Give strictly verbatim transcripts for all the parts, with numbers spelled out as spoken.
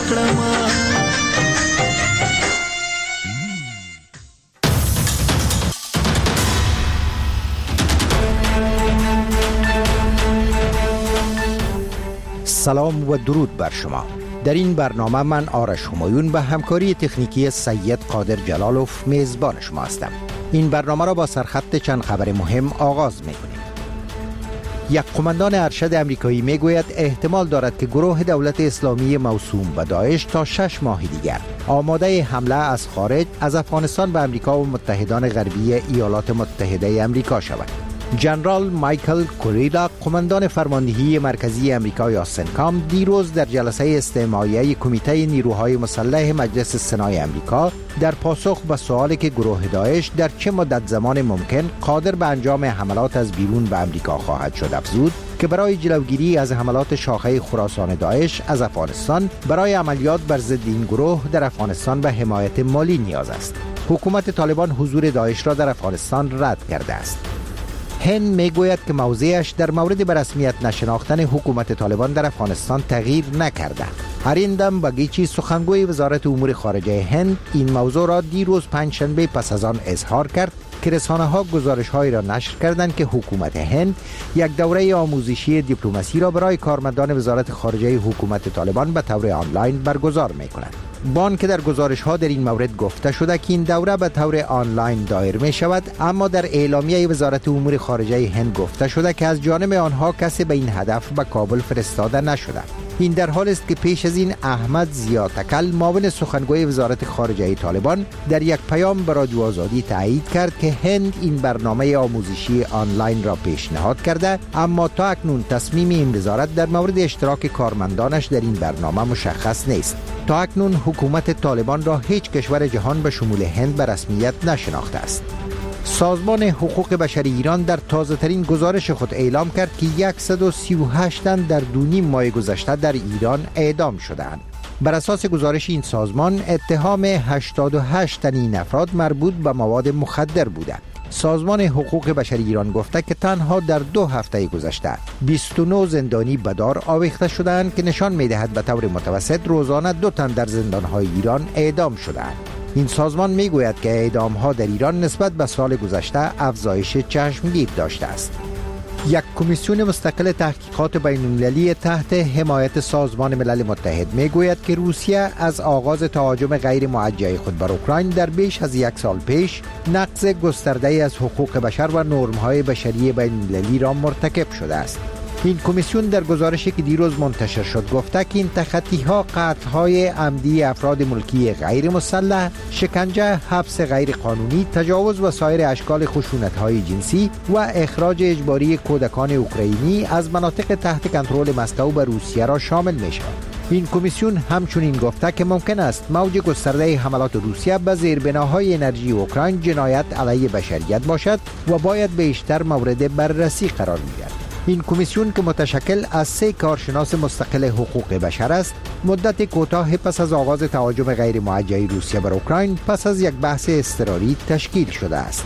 وکړم. سلام و درود بر شما. در این برنامه من آرش همایون به همکاری تکنیکی سید قادر جلالوف میزبان شما هستم. این برنامه را با سرخط چند خبر مهم آغاز می‌کنیم. یک قماندان ارشد امریکایی میگوید احتمال دارد که گروه دولت اسلامی موسوم به داعش تا شش ماه دیگر آماده حمله از خارج از افغانستان به امریکا و متحدان غربی ایالات متحده امریکا شود. جنرال مایکل کوریلا، قماندان فرماندهی مرکزی امریکا یا سنکام، دیروز در جلسه استماعیه کمیته نیروهای مسلح مجلس سنای امریکا در پاسخ به سوالی که گروه داعش در چه مدت زمان ممکن قادر به انجام حملات از بیرون به امریکا خواهد شد افزود که برای جلوگیری از حملات شاخه خراسان داعش از افغانستان برای عملیات بر ضد این گروه در افغانستان به حمایت مالی نیاز است. حکومت طالبان حضور داعش را در افغانستان رد کرده است. هند میگوید که موضعش در مورد به رسمیت نشناختن حکومت طالبان در افغانستان تغییر نکرده. هریندم بگیچی، سخنگوی وزارت امور خارجه هند، این موضوع را دیروز پنجشنبه پس از آن اظهار کرد که رسانه‌ها گزارش‌هایی را نشر کردند که حکومت هند یک دوره آموزشی دیپلماسی را برای کارمندان وزارت خارجه حکومت طالبان به طور آنلاین برگزار می‌کند. بان که در گزارش ها در این مورد گفته شده که این دوره به طور آنلاین دایر می شود، اما در اعلامیه وزارت امور خارجه هند گفته شده که از جانب آنها کسی به این هدف به کابل فرستاده نشده. این در حال است که پیش از این احمد ضیا تکل، معاون سخنگوی وزارت خارجه طالبان، در یک پیام به رادیو آزادی تایید کرد که هند این برنامه آموزشی آنلاین را پیشنهاد کرده، اما تا اکنون تصمیم این وزارت در مورد اشتراک کارمندانش در این برنامه مشخص نیست. تا اکنون حکومت طالبان را هیچ کشور جهان به شمول هند به رسمیت نشناخته است. سازمان حقوق بشر ایران در تازه ترین گزارش خود اعلام کرد که صد و سی و هشت تن در دو نیم ماه گذشته در ایران اعدام شدند. بر اساس گزارش این سازمان، اتهام هشتاد و هشت تن این افراد مربوط به مواد مخدر بودند. سازمان حقوق بشر ایران گفته که تنها در دو هفته گذشته بیست و نه زندانی به دار آویخته شدند که نشان می‌دهد به طور متوسط روزانه دو تن در زندان‌های ایران اعدام شدند. این سازمان میگوید که اعدام‌ها در ایران نسبت به سال گذشته افزایش چشمگیر داشته است. یک کمیسیون مستقل تحقیقات بین‌المللی تحت حمایت سازمان ملل متحد میگوید که روسیه از آغاز تهاجم غیر موجه خود بر اوکراین در بیش از یک سال پیش نقض گسترده‌ای از حقوق بشر و نرم‌های بشری بین‌المللی را مرتکب شده است. این کمیسیون در گزارشی که دیروز منتشر شد گفته که این تخطی‌ها قتل‌های عمدی افراد ملکی غیر مسلح، شکنجه، حبس غیر قانونی، تجاوز و سایر اشکال خشونت‌های جنسی و اخراج اجباری کودکان اوکراینی از مناطق تحت کنترل مسکو به روسیه را شامل می‌شود. این کمیسیون همچنین گفته که ممکن است موج گسترده حملات روسیه به زیربناهای انرژی اوکراین جنایت علیه بشریت باشد و باید بیشتر مورد بررسی قرار گیرد. این کمیسیون که متشکل از سه کارشناس مستقل حقوق بشر است، مدت کوتاه پس از آغاز تهاجم غیر موجه روسیه بر اوکراین پس از یک بحث اضطراری تشکیل شده است.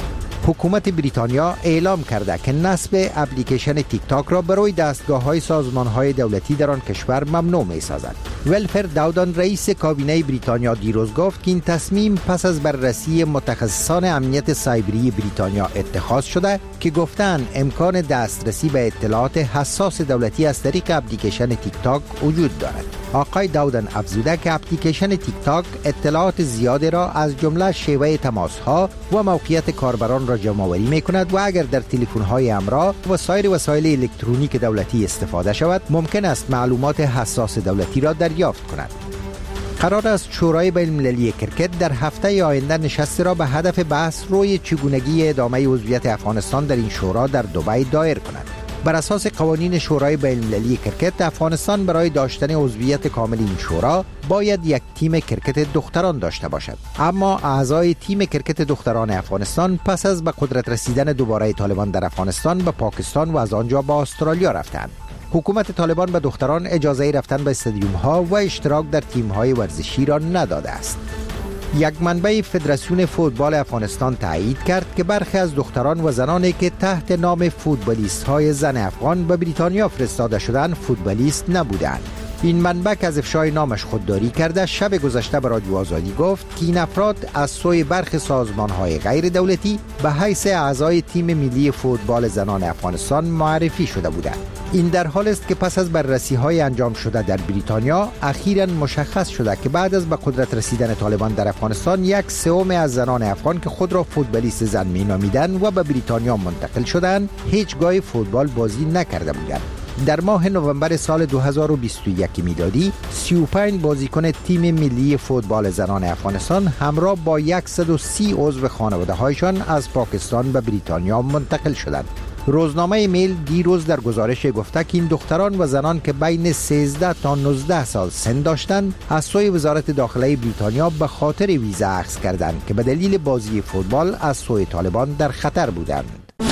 حکومت بریتانیا اعلام کرده که نصب اپلیکیشن تیک تاک را برای دستگاه‌های سازمان‌های دولتی در آن کشور ممنوع می‌سازد. ولفر داودان، رئیس کابینه بریتانیا، دیروز گفت که این تصمیم پس از بررسی متخصصان امنیت سایبری بریتانیا اتخاذ شده که گفتند امکان دسترسی به اطلاعات حساس دولتی از طریق اپلیکیشن تیک تاک وجود دارد. آقای داودن افزوده که اپلیکیشن تیک تاک اطلاعات زیادی را از جمله شیوه تماس‌ها و موقعیت کاربران را جمع‌آوری می‌کند و اگر در تلفن‌های همراه و سایر وسایل الکترونیک دولتی استفاده شود، ممکن است معلومات حساس دولتی را دریافت کند. قرار است شورای بین‌المللی کرکت در هفته آینده نشستی را به هدف بحث روی چگونگی ادامه عضویت افغانستان در این شورا در دبی دایر کند. بر اساس قوانین شورای بین‌المللی کرکت، افغانستان برای داشتن عضویت کامل این شورا باید یک تیم کرکت دختران داشته باشد. اما اعضای تیم کرکت دختران افغانستان پس از به قدرت رسیدن دوباره طالبان در افغانستان به پاکستان و از آنجا به استرالیا رفتند. حکومت طالبان به دختران اجازه رفتن به استادیوم ها و اشتراک در تیم های ورزشی را نداده است. یک منبع فدراسیون فوتبال افغانستان تایید کرد که برخی از دختران و زنانی که تحت نام فوتبالیست های زن افغان به بریتانیا فرستاده شدند فوتبالیست نبودند. این منبع که از افشای نامش خودداری کرده شب گذشته به رادیو آزادی گفت که این افراد از سوی برخی سازمان‌های غیر دولتی به حیث اعضای تیم ملی فوتبال زنان افغانستان معرفی شده بودند. این در حال است که پس از بررسی‌های انجام شده در بریتانیا اخیراً مشخص شده که بعد از به قدرت رسیدن طالبان در افغانستان یک سوم از زنان افغان که خود را فوتبالیست زن می‌نامیدند و به بریتانیا منتقل شدند هیچگاه فوتبال بازی نکرده بودند. در ماه نوامبر سال دو هزار و بیست و یک میلادی سی و پنج بازیکن تیم ملی فوتبال زنان افغانستان همراه با صد و سی عضو خانواده هایشان از پاکستان به بریتانیا منتقل شدند. روزنامه میل دیروز در گزارش گفته که این دختران و زنان که بین سیزده تا نوزده سال سن داشتند از سوی وزارت داخله بریتانیا به خاطر ویزا اخذ کردند که به دلیل بازی فوتبال از سوی طالبان در خطر بودند.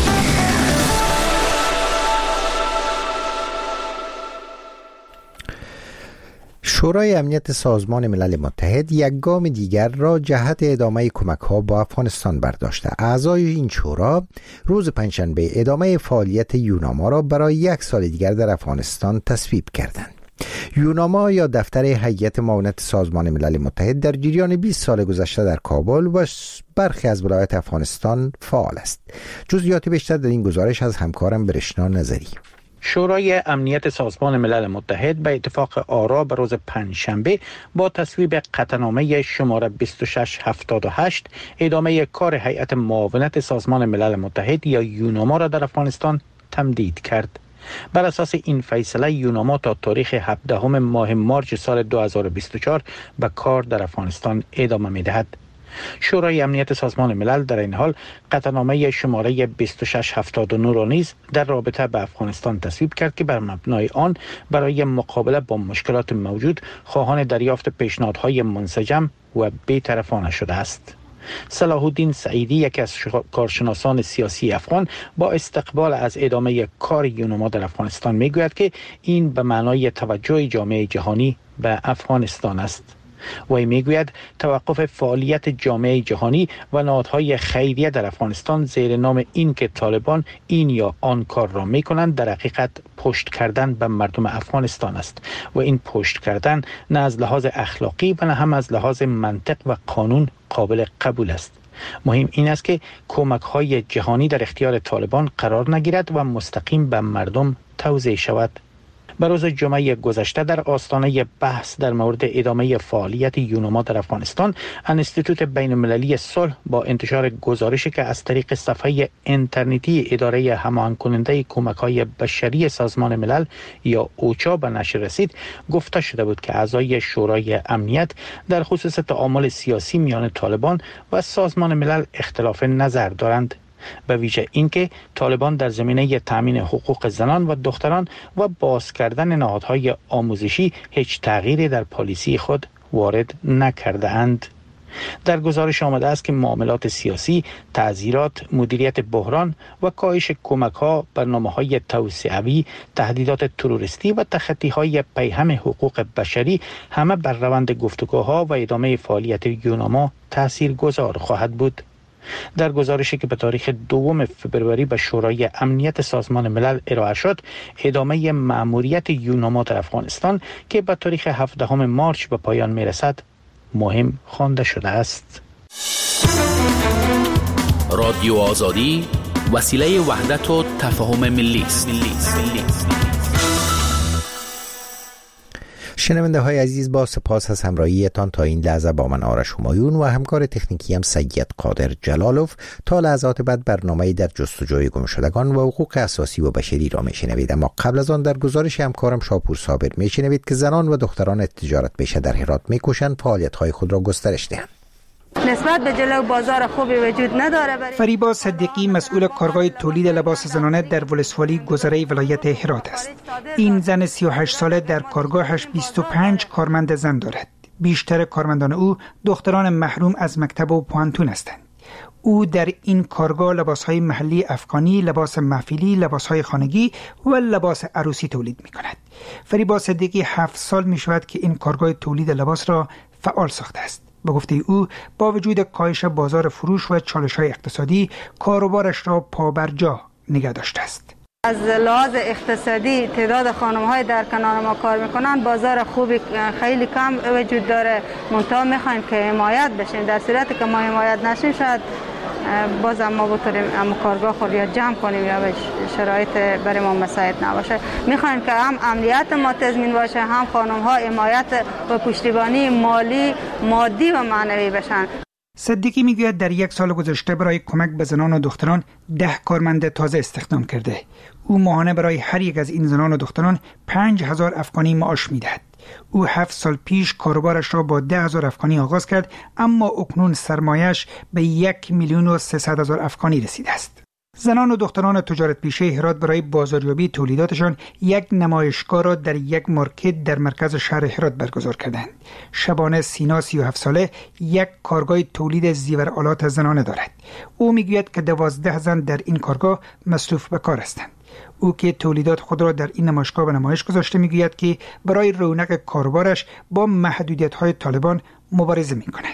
شورای امنیت سازمان ملل متحد یک گام دیگر را جهت ادامه کمک‌ها با افغانستان برداشته. اعضای این شورا روز پنجشنبه ادامه فعالیت یوناما را برای یک سال دیگر در افغانستان تصویب کردند. یوناما یا دفتر هیئت معاونت سازمان ملل متحد در جریان بیست سال گذشته در کابل و برخی از ولایات افغانستان فعال است. جزئیات بیشتر در این گزارش از همکارم برشنا نظری. شورای امنیت سازمان ملل متحد به اتفاق آرا به روز پنجشنبه با تصویب قطعنامه شماره بیست و شش هفتاد و هشت ادامه کار هیئت معاونت سازمان ملل متحد یا یوناما را در افغانستان تمدید کرد. بر اساس این فیصله یوناما تا تاریخ هفدهم ماه مارس سال دو هزار و بیست و چهار به کار در افغانستان ادامه می‌دهد. شورای امنیت سازمان ملل در این حال قطعنامه شماره بیست و شش هفتاد و نه را نیز در رابطه به افغانستان تصویب کرد که بر مبنای آن برای مقابله با مشکلات موجود خواهان دریافت پیشنهادهای منسجم و بی‌طرفانه شده است. صلاح الدین سعیدی یکی از کارشناسان سیاسی افغان با استقبال از ادامه کار یوناما در افغانستان میگوید که این به معنای توجه جامعه جهانی به افغانستان است. وی میگوید توقف فعالیت جامعه جهانی و نهادهای خیریه در افغانستان زیر نام این که طالبان این یا آن کار را میکنند در حقیقت پشت کردن به مردم افغانستان است و این پشت کردن نه از لحاظ اخلاقی و نه هم از لحاظ منطق و قانون قابل قبول است. مهم این است که کمک‌های جهانی در اختیار طالبان قرار نگیرد و مستقیم به مردم توزیع شود. به روز جمعه گذشته در آستانه بحث در مورد ادامه فعالیت یوناما در افغانستان، انستیتوت بین المللی صلح با انتشار گزارشی که از طریق صفحه اینترنتی اداره هماهنگ کننده کمک‌های بشری سازمان ملل یا اوچا به نشر رسید، گفته شده بود که اعضای شورای امنیت در خصوص تعامل سیاسی میان طالبان و سازمان ملل اختلاف نظر دارند، به ویژه اینکه طالبان در زمینه تامین حقوق زنان و دختران و باز کردن نهادهای آموزشی هیچ تغییری در پالیسی خود وارد نکرده اند. در گزارش آمده است که معاملات سیاسی، تعزیرات، مدیریت بحران و کاهش کمک‌ها، برنامه‌های توسعوی، تهدیدات تروریستی و تخطی‌های پیهم حقوق بشری همه بر روند گفتگوها و ادامه فعالیت یوناما تاثیرگذار خواهد بود. در گزارشی که به تاریخ دوم فبروری به شورای امنیت سازمان ملل ارائه شد، ادامه مأموریت یوناما در افغانستان که به تاریخ هفدهم مارس به پایان میرسد مهم خوانده شده است. رادیو آزادی وسیله وحدت و تفاهم ملی است. شنونده های عزیز، با سپاس از همراهیتان تا این لحظه با من آرش همایون و همکار تکنیکی هم سید قادر جلالوف. تا لحظات بعد برنامه‌ای در جستجوی گمشدگان و حقوق اساسی و بشری را میشنوید، اما قبل از آن در گزارش همکارم شاپور صابر میشنوید که زنان و دختران تجارت پیشه در هرات میکوشند فعالیت‌های خود را گسترش دهند. نسبت به جلو بازار خوبی وجود نداره. فریبا صدیقی مسئول کارگاه تولید لباس زنانه در ولسوالی گذره ولایت هرات است. این زن سی و هشت ساله در کارگاهش بیست و پنج کارمند زن دارد. بیشتر کارمندان او دختران محروم از مکتب و پوهنتون هستند. او در این کارگاه لباسهای محلی افغانی، لباس محفلی، لباسهای خانگی و لباس عروسی تولید می کند. فریبا صدیقی هفت سال می شود که این کارگاه تولید لباس را فعال ساخته است. به گفته او با وجود کاهش بازار فروش و چالش‌های اقتصادی، کاروبارش را پابرجا نگه داشته است. از لحاظ اقتصادی تعداد خانم‌های در کنار ما کار میکنن، بازار خوبی خیلی کم وجود داره. منتها میخوایم که حمایت بشیم. در صورتی که ما حمایت نشیم شاید باز ما بتونیم اما کارگاه خود یا جمع کنیم یا به شرایط برای ما مساعد نباشه. میخوایم که هم امنیت ما تضمین باشه، هم خانم‌ها حمایت و پشتیبانی مالی، مادی و معنوی بشن. صدیقی میگوید در یک سال گذشته برای کمک به زنان و دختران ده کارمند تازه استخدام کرده. او ماهانه برای هر یک از این زنان و دختران پنج هزار افغانی معاش میدهد. او هفت سال پیش کاروبارش را با ده هزار افغانی آغاز کرد، اما اکنون سرمایش به یک میلیون و سیصد هزار افغانی رسیده است. زنان و دختران تجارت پیشه هرات برای بازاریابی تولیداتشان یک نمایشگاه را در یک مارکت در مرکز شهر هرات برگزار کردند. شبانه سینا سی و هفت ساله یک کارگاه تولید زیورآلات زنانه دارد. او میگوید که دوازده زن در این کارگاه مصروف به کار هستند. او که تولیدات خود را در این نمایشگاه به نمایش گذاشته میگوید که برای رونق کاروبارش با محدودیت‌های طالبان مبارزه می‌کند.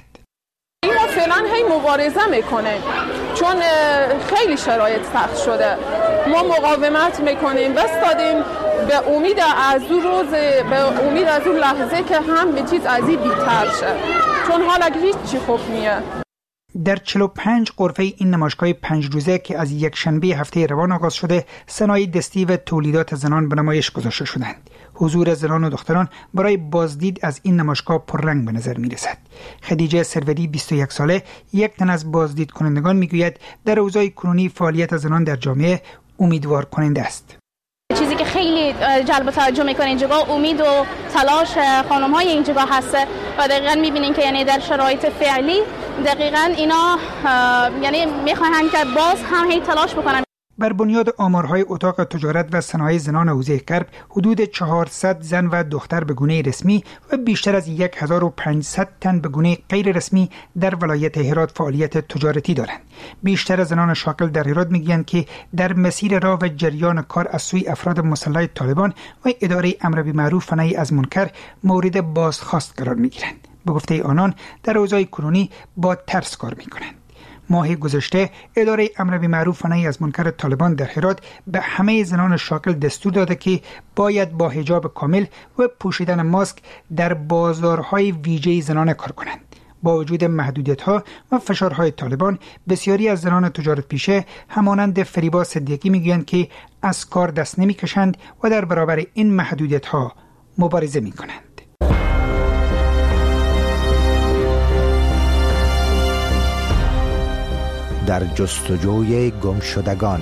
ما فعلا هی مبارزه میکنیم چون خیلی شرایط سخت شده. ما مقاومت میکنیم، بستادیم به امید از اون روز، به امید از اون لحظه که هم به چیز از این بی‌تر شه، چون حالا هیچ چی خوب نیه. در چهل و پنج غرفه این نمایشگاه پنج روزه که از یک شنبه هفته روان آغاز شده، صنایع دستی و تولیدات زنان به نمایش گذاشته شدند. حضور زنان و دختران برای بازدید از این نمایشگاه پررنگ به نظر می رسد. خدیجه سروری بیست و یک ساله، یک تن از بازدید کنندگان میگوید در اوضاع کنونی فعالیت زنان در جامعه امیدوار کننده است. چیزی که خیلی جلب توجه میکنه اینجا امید و تلاش خانم‌های اینجا هست و دقیقاً میبینین که یعنی در شرایط فعلی دقیقاً اینا یعنی میخواهند که باز هم هی تلاش بکنن. بر بنیاد آمارهای اتاق تجارت و صنایع زنان حوزه کرب، حدود چهارصد زن و دختر به گونه رسمی و بیشتر از هزار و پانصد تن به گونه غیر رسمی در ولایت هرات فعالیت تجارتی دارند. بیشتر زنان شاغل در هرات میگویند که در مسیر راه و جریان کار از سوی افراد مسلح طالبان و اداره امر بالمعروف و نهی از منکر مورد بازخواست قرار میگیرند. به گفته آنان در اوضاع کنونی با ترس کار میکنند. ماه گذشته اداره امر بالمعروف و نهی از منکر طالبان در هرات به همه زنان شاغل دستور داده که باید با حجاب کامل و پوشیدن ماسک در بازارهای ویژه زنانه کار کنند. با وجود محدودیت‌ها و فشارهای طالبان، بسیاری از زنان تجارت پیشه همانند فریبا صدیقی میگویند که از کار دست نمی‌کشند و در برابر این محدودیت‌ها مبارزه می‌کنند. در جستجوی گمشدگان.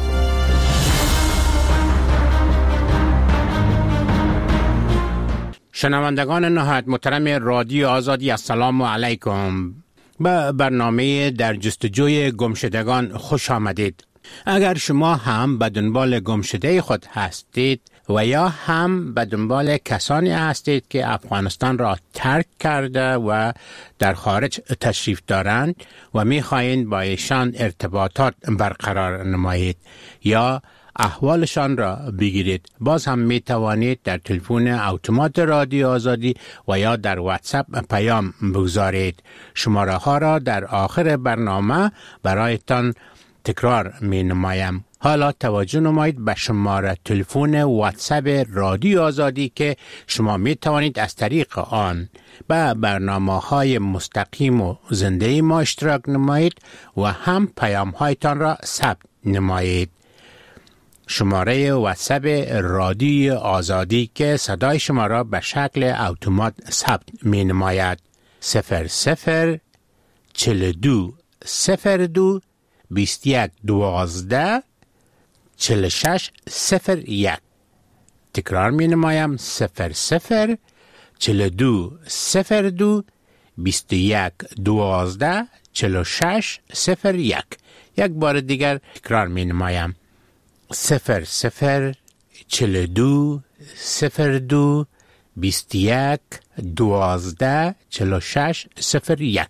شنوندگان نهایت محترم رادیو آزادی، السلام علیکم. به برنامه در جستجوی گمشدگان خوش آمدید. اگر شما هم به دنبال گمشده خود هستید و یا هم به دنبال کسانی هستید که افغانستان را ترک کرده و در خارج تشریف دارند و می‌خواهید با ایشان ارتباطات برقرار نمایید یا احوالشان را بگیرید، باز هم می توانید در تلفن اتومات رادیو آزادی و یا در واتساپ پیام بگذارید. شماره ها را در آخر برنامه برایتان تکرار می نمایم. حالا توجه نمایید به شماره تلفن واتساپ رادیو آزادی که شما می توانید از طریق آن به برنامه های مستقیم و زنده ما اشتراک نمایید و هم پیام هایتان را ثبت نمایید. شماره واتساپ رادیو آزادی که صدای شما را به شکل اتومات ثبت می نماید صفر صفر چل دو صفر دو بیست یک دوازده چل شش صفر یک. تکرار می نمایم صفر صفر چل دو صفر دو بیست یک دوازده چل شش صفر یک. یک بار دیگر تکرار می نمایم صفر صفر چل دو صفر دو بیست یک دوازده چل شش صفر یک.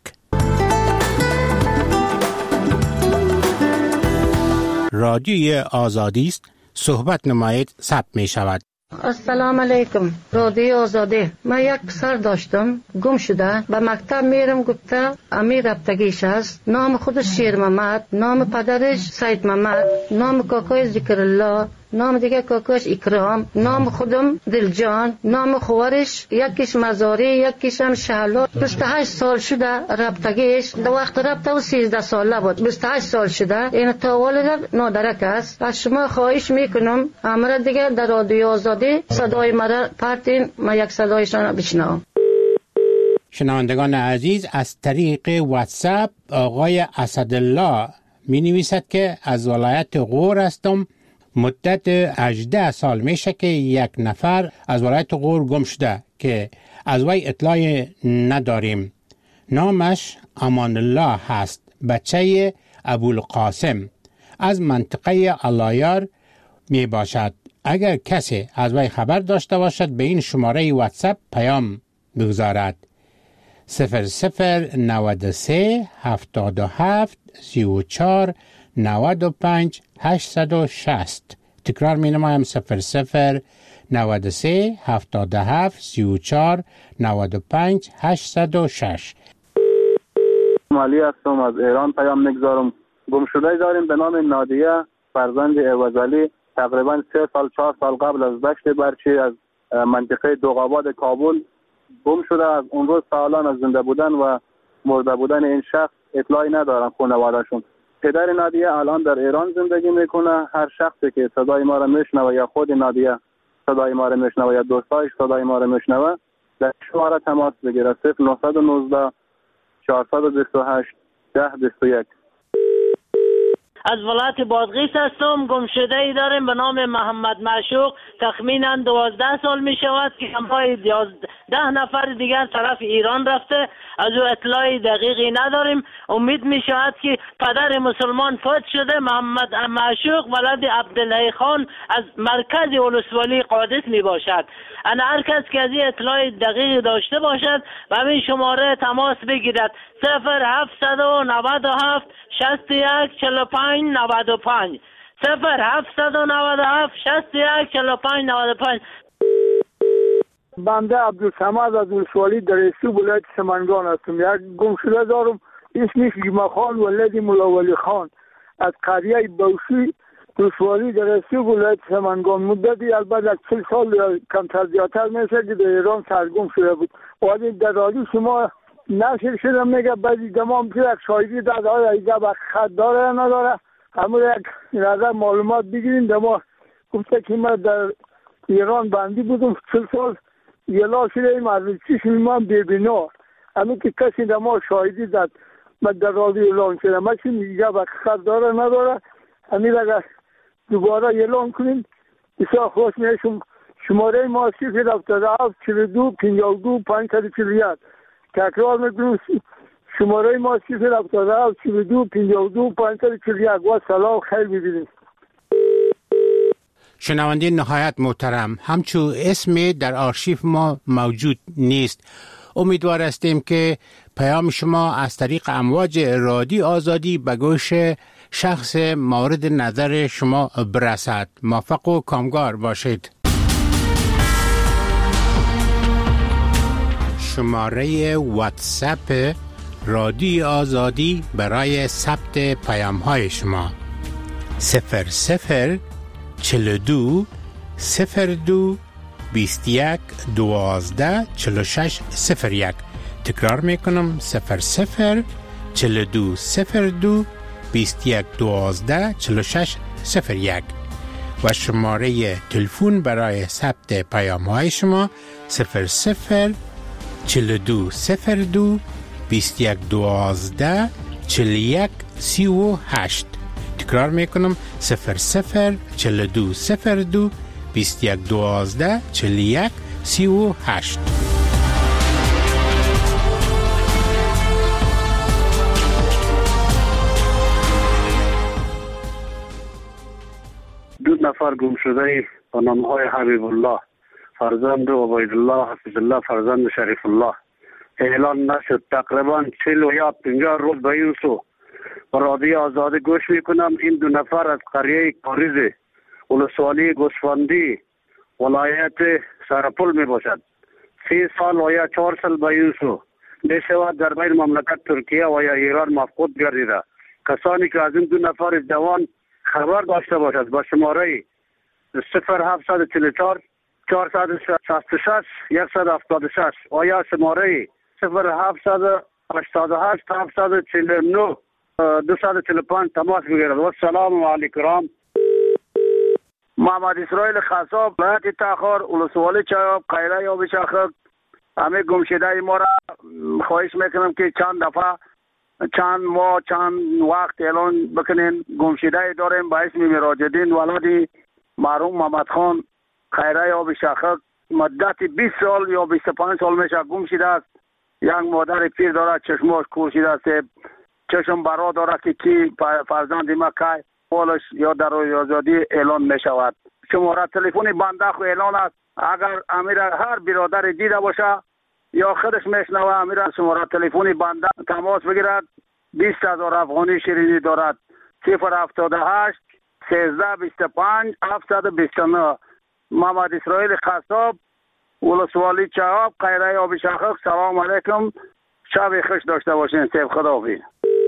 رادیوی آزادی است، صحبت نمایید، ثبت می شود. السلام علیکم. رادیو آزادی. من یک پسر داشتم گم شده، به مکتب میرم گفته امیر رفتگیش است. نام خودش شیر محمد، نام پدرش سید محمد، نام کاکای ذکر الله نام دیگه کاکاش اکرام، نام خودم دلجان، نام خوارش یکیش مزاری یکیش هم شهلا. بیست و هشت سال شده رابطگیش، دو وقت رابطه و سیزده ساله بود. بیست و هشت سال شده. این تا والد نادرک است. از شما خواهش میکنم امر دیگه در رادیو آزادی صدای مرا پرتین، ما یک صدایشان بشنوم. شنوندگان عزیز، از طریق واتساپ آقای اسدالله می نویسد که از ولایت غور هستم. مدت هجده سال میشه که یک نفر از ولایت غور گم شده که از وی اطلاع نداریم. نامش امان الله هست، بچه ابوالقاسم، از منطقه علایار می باشد. اگر کسی از وی خبر داشته باشد به این شماره واتساپ پیام بگذارد: صفر صفر نود و سه هفتاد و هفت سی و چهار نود و پنج هشتصد و شصت. تکرار می نمایم: صفر صفر نود و سه هفتاد و هفت سی و چهار نود و پنج هشتصد و شش. مالی هستم، از ایران پیام میگذارم. گم شده داریم به نام نادیه فرزند عوضعلی، تقریبا سه سال چهار سال قبل از دشت برچی از منطقه دوغاباد کابل گم شده. از اون روز سالان از زنده بودن و مرده بودن این شخص اطلاعی ندارن خانواده‌شون. پدر نادیه الان در ایران زندگی میکنه. هر شخصی که صدای ما را میشنوه یا خود نادیه صدای ما را میشنوه یا دوستایش صدای ما را میشنوه، در شماره تماس بگیره: صفر نه یک نه چهارصد و بیست و هشت ده بیست و یک. از ولایت بادغیس هستم. گم شده ای داریم به نام محمد معشوق، تخمینا دوازده سال می شود که همراه ده نفر دیگر طرف ایران رفته. از او اطلاعی دقیقی نداریم. امید می شود که پدر مسلمان فوت شده. محمد معشوق ولد عبدالله خان از مرکز ولسوالی قادس می باشد. انا هر کس که از این اطلاع دقیق داشته باشد به همین شماره تماس بگیرد: صفر هفتصد و نود و هفت شصت و یک چهل و پنج نود و پنج. صفر هفتصد و نود و هفت شصت و یک چهل و پنج نود و پنج. بنده عبدالصمد از ولسوالی در استو ولایت سمنگان هستم. یک گم شده دارم، اسمش گیما خان ولد مولا ولی خان، از قریه بوشی ولسوالی در استو ولایت سمنگان. مدتی البته از چل سال یا کمتر زیادتر میشه که در ایران سرگم شده بود. ولی در رادیو شما نشر شده میگه بعضی دمام که یک شایدی داده های ایجا با خط داره یا نداره، همون یک نظر معلومات بگیرین. دما گفته که من در ایران بندی بودم چل سال، یلا شده ایم از چیش میمان ببینا، همین که کسی دما شایدی داد من در رادیو اعلان شده. من چی ایجا با خط داره نداره، همین اگر دوباره اعلان کنیم بسیار خوش میشم. شماره ما صفر هفتاد و هفت چهل و دو پنجاه و دو پانصد و چهل و یک. تکرار میکنم: شماره ما صفر هفتاد و هفت چهل و دو پنجاه و دو پانصد و چهل و یک. و سلام، خیر ببینید. شنونده نهایت محترم، همچون اسمی در آرشیف ما موجود نیست. امیدوار هستیم که پیام شما از طریق امواج رادیو آزادی به گوش شخص مورد نظر شما برسد. موفق و کامگار باشید. شماره واتساپ رادیو آزادی برای ثبت پیام های شما: صفر صفر چهل و دو صفر دو بیست و یک دوازده چهل و شش صفر یک. تکرار میکنم: صفر صفر چهل و دو صفر دو بیست و یک دوازده چهل و شش صفر یک. و شماره تلفن برای ثبت پیام های شما: صفر صفر چهل و دو صفر دو بیست و یک دوازده چهل و یک سی و هشت. تکرار میکنم: صفر صفر چهل و دو صفر دو بیست و یک دوازده چهل و یک سی و هشت. دو نفر گم شده با نامهای حبیب الله فرزند عبید الله حفظ الله فرزند شریف الله اعلان نشد. تقریبا چهل و یا پنجاه روز به این سو با رادیو آزادی گوش میکنم. این دو نفر از قریه کاریز ولسوالی گوسفندی ولایت سرپل می باشد. سی سال و یا چهار سال به این سو میشود در بین مملکت ترکیه و یا ایران مفقود گردیده. کسانی که از این دو نفر جوان خبر داشته باشد با شماره صفر هفتصد چهل و چهار چهارصد و شصت و شش صد و هفتاد و شش و یا شماره صفر هفتصد و هشتاد و هشت هفتصد و چهل و نه دویست و چهل و پنج تماس بگیرد. و سلام علیکم. محمد اسرائیل خصاب، ولایت تاخر، ولسوالی چایاب، قیره یا بشاخک. همه گمشده ما را خواهش میکنم که چند دفعه چند ماه چند وقت اعلان بکنین. گمشده داریم با اسم مراجدین ولادی مرحوم محمد خان خیره یا بشاخک. مدت بیست سال یا بیست و پنج سال میشه گم شده است. یک مادر پیر داره، چشماش کور شده است، چشم برا داره که کی فرزند ما که پولش یا در آزادی اعلان می شود. شماره تلفن بنده خو اعلان است. اگر امیر هر برادر دیده باشه یا خودش میشنوه امیر شماره تلفن بنده تماس بگیرد. بیست هزار افغانی شیرینی دارد. صفر هفتاد و هشت سیزده بیست و پنج هفتصد و بیست و نه. محمد اسرائیل خصاب، ولسوالی چهاب، قیره آب شاخک. سلام علیکم، شب خوش داشته باشین. سیف خداحافظ.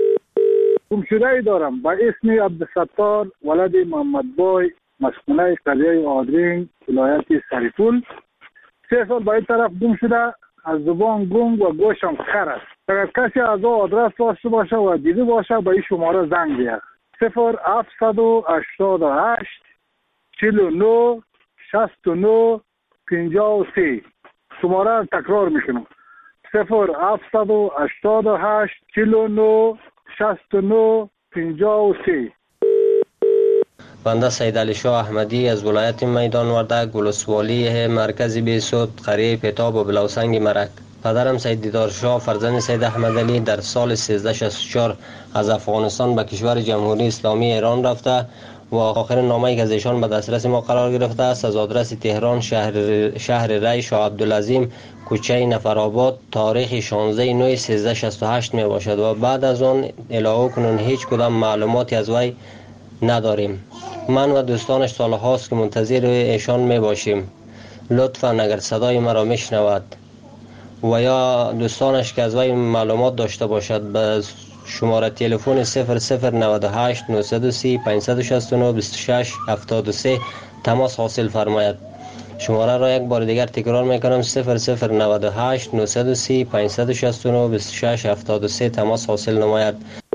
گمشده ای دارم با اسم عبدالستار ولد محمد بای، مسکونه قریه آدرین، ولایت سریپول. سه سال با این طرف گم شده، از زبان گم و گوشم خر است. اگر کسی از او آدرس داشته باشه و دیده باشه با این شماره زنگ بیاد. صفر هفتصد و هشتاد و هشت چهل و نه شصت و نه پنجاه و سه. شماره را تکرار میکنم. صفر هفتصد و هشتاد و هشت چهل و نه شصت و نه پنجاه و سه. بنده سید علی شاه احمدی از ولایت میدان وردک، ولسوالی مرکزی بیسود، قریه پیتاب و بلاوسنگ مرک. پدرم سید دیدار شاه فرزند سید احمد علی در سال سیزده شصت و چهار از افغانستان به کشور جمهوری اسلامی ایران رفته و آخرین نامه‌ای که از ایشان به دسترس ما قرار گرفته است از آدرس تهران، شهر شهر ری، شاه عبدالعظیم، کوچه نفرآباد، تاریخ شانزده نه سیزده شصت و هشت می باشد و بعد از آن الهو کنون هیچ کدام معلوماتی از وی نداریم. من و دوستانش سالهاست که منتظر ایشان می باشیم. لطفاً اگر صدای مرا میشنود و یا دوستانش که از وی معلومات داشته باشد به شماره تلفن صفر صفر نود و هشت نهصد و سی پانصد و شصت و نه بیست و شش هفتاد و سه تماس حاصل فرماید. شماره را یک بار دیگر تکرار میکنم. صفر صفر نود و هشت نهصد و سی پانصد و شصت و نه بیست و شش هفتاد و سه تماس حاصل نماید.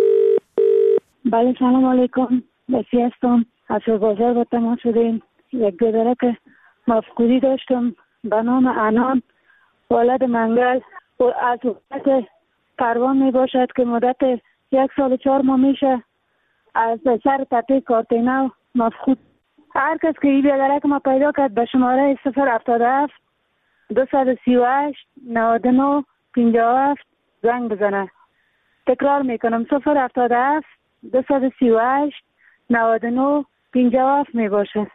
بله سلام علیکم. بسی هستم. از بازار با تماس شدیم. یک دادره که مفقودی داشتم به نام انان ولد منگل و از وقت پروان می باشد که مدت یک سال و چهار ماه میشه از سر تپه کارتینو مفقود. هر کس که این بیادره که ما پیدا کرد به شماره صفر هفتاد و هفت دویست و سی و هشت نود و نه پنجاه و هفت زنگ بزنه. تکرار میکنم صفر هفتاد و هفت دویست و سی و هشت نود و نه پنجاه و هفت می باشه.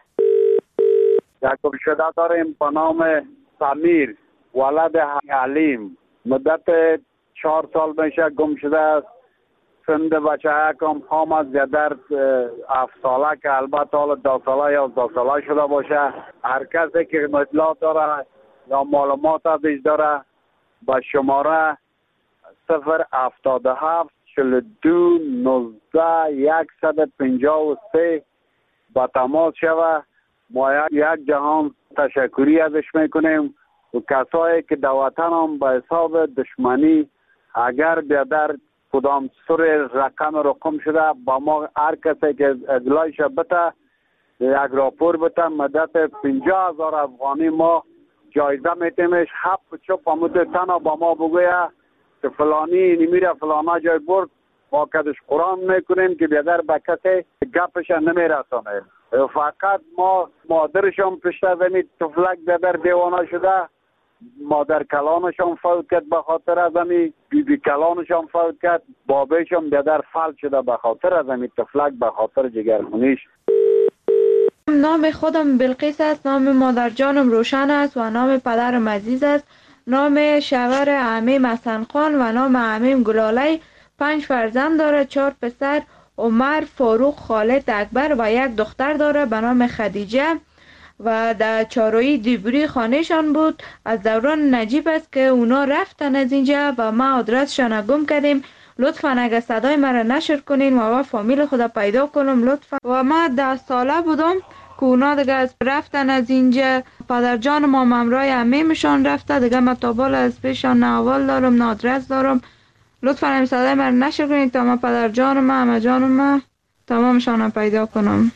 یک گمشده داریم به نام سمیر ولد علیم. مدت چهار سال میشه گم شده است. سند بچه کم هم از در هفت ساله که البته حالا دو ساله یا دو ساله شده باشه. هر کسی که اطلاعات داره یا معلومات ازش داره با شماره صفر هفتاد و هفت چهل و دو نوزده صد و پنجاه و سه با تماس شوه. ما یک جهان تشکری ازش میکنیم و کسایی که در وطن هم به حساب دشمنی اگر بیادر کدام سر رقم رقم شده با ما هر کسی که اطلاعش بده یک راپور بده مدت پنجاه هزار افغانی ما جایزه میتیمش. هفت چپ هموده تنها با ما بگویه که فلانی نمیره فلانا جای برد ما کدش قرآن میکنیم که بیادر به کسی گپش نمیرسانه. فقط ما مادرشان پشت زمین تفلک بیادر دیوانه شده، مادر کلانشان فوت کرد به خاطر از امی، بی بی کلانشان فوت کرد، بابیشان بیادر فلج شده به خاطر از امی تفلک به خاطر جگرخونیش. نام خودم بلقیس است، نام مادر جانم روشن است و نام پدرم عزیز است. نام شوهر عمیم حسن خان و نام عمیم گلالی. پنج فرزند داره، چهار پسر عمر، فاروق، خالد، اکبر و یک دختر داره به نام خدیجه و در چارویی دیبری خانهشان بود. از دوران نجیب است که اونا رفتن از اینجا و ما آدرسشان گم کردیم. لطفا اگر صدای مرا نشر کنین و ما فامیل خدا پیدا کنم لطفا. و ما ده ساله بودم که اونا دیگه از رفتن از اینجا. پدر جان ما ممرای عمیمشان رفته دیگه. من تابال از پیشان نه اول دارم نه آدرس دارم. لطفا همین صدای من نشر کنید تا من پدر جان ما همه جان ما تمامشان پیدا کنم.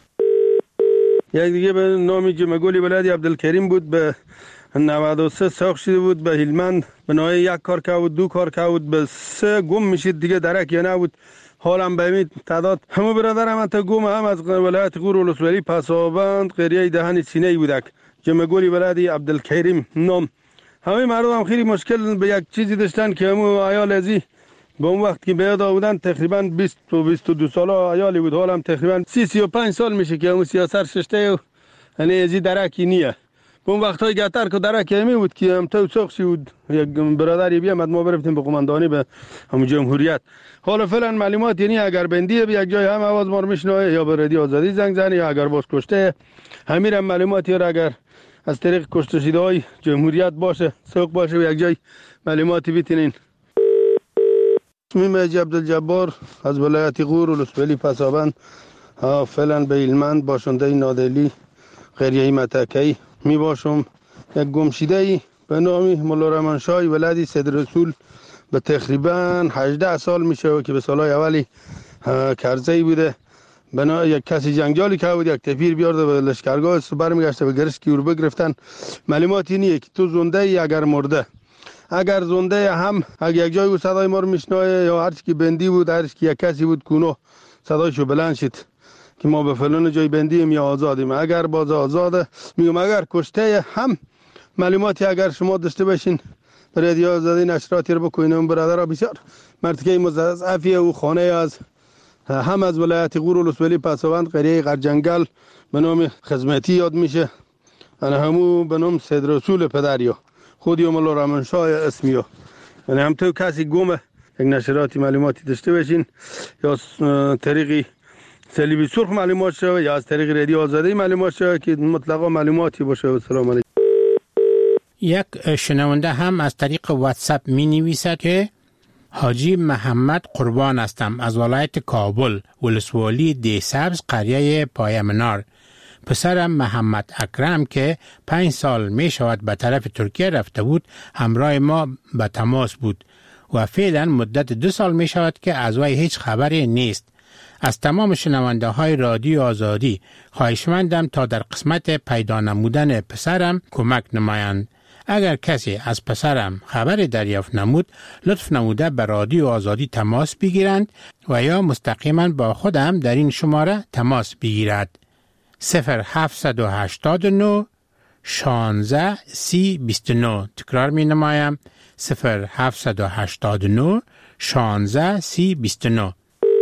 یک دیگه به نامی جمگولی ولادی عبدالکریم بود، به نود و سه ساخت شده بود، به هلمند به نوعی یک کار که بود دو کار که بود به سه گم میشید دیگه درک یا نبود. حالم به امید تعداد همه برادرم انتا گم هم از ولایت غور ولسوالی پسابند قریه دهن سینه بودک جمگولی ولادی عبدالکریم نام. همه مردم هم خیلی مشکل به یک چیزی داشتن که همو عیال ازی به اون وقت که بیاد آودن تقریبا بیست و بیست و دو ساله عیالی بود. حالم تقریبا سی سی و پنج سال میشه که همو سیاست ششته و یعنی ازی درکی نیه. به اون وقت های گتر که درک همی بود که هم تو ساخشی بود یک برادری بیامد ما برفتیم به قماندانی به همون جمهوریت. حالا فعلا معلومات یعنی اگر بندیه به یک جای هم آواز ما رو میشنوه یا به رادیو آزادی زنگ زنی یا اگر باز کشته همین هم معلوماتی را اگر از طریق کشته شده های جمهوریت باشه سوق باشه و یک جای معلوماتی بیتینین. اسمیم حاجی عبدالجبار از ولایت غور ولسوالی پسابند فعلا به هلمند باشنده نادلی قریه متکی می باشم. یک گمشیده ای به نام مولا رحمانشاه ولادی سید رسول به تقریبا هجده سال میشه که به سالهای اولی کرزی بوده. بنا یک کسی جنگجالی که بود یک تفیر بیارده به لشکرگاه سپر میگشته به گرش کیور بگرفتن. معلوماتی اینه که تو زنده ای اگر مرده اگر زنده هم اگر یک جای صدای ما رو میشنوه یا هر چی که بندی بود هر چی که یک کسی بود کونو صدایشو بلند شد که ما به فلان جای بندیم یا آزادیم. اگر باز آزاده میگم اگر کشته هم معلوماتی اگر شما داشته باشین برای آزادی نشراتی رو بکنین. اون برادرها بسیار مرتکه مضاعفی او خانه از هم از ولایت غور ولسوالی پسابند قریه غرجنگل به نام خدمتی یاد میشه. انا همو به نام سید رسول پدریا خودی مولا رحمانشاه اسمیو. یعنی هم تو کسی گم یک نشراتی معلوماتی داشته باشین یا طریقی صلیبی سرخ معلومات شده یا از طریق رادیو آزادی معلومات شده که مطلقا معلوماتی باشه. و سلام علیکم. یک شنونده هم از طریق واتساپ می نویسد که حاجی محمد قربان هستم از ولایت کابل ولسوالی دی سبز قریه پایمنار. پسرم محمد اکرم که پنج سال می شود به طرف ترکیه رفته بود همراه ما به تماس بود و فعلا مدت دو سال می شود که از وی هیچ خبری نیست. از تمام شنونده های رادیو آزادی خواهشمندم تا در قسمت پیدا نمودن پسرم کمک نمایند. اگر کسی از پسرم خبری دریافت نمود لطف نموده به رادیو آزادی تماس بگیرند و یا مستقیما با خودم در این شماره تماس بگیرد. صفر هفت هشت نه شانزده سی بیست و نه. تکرار می نمایم صفر هفت هشت نه شانزده سی بیست و نه.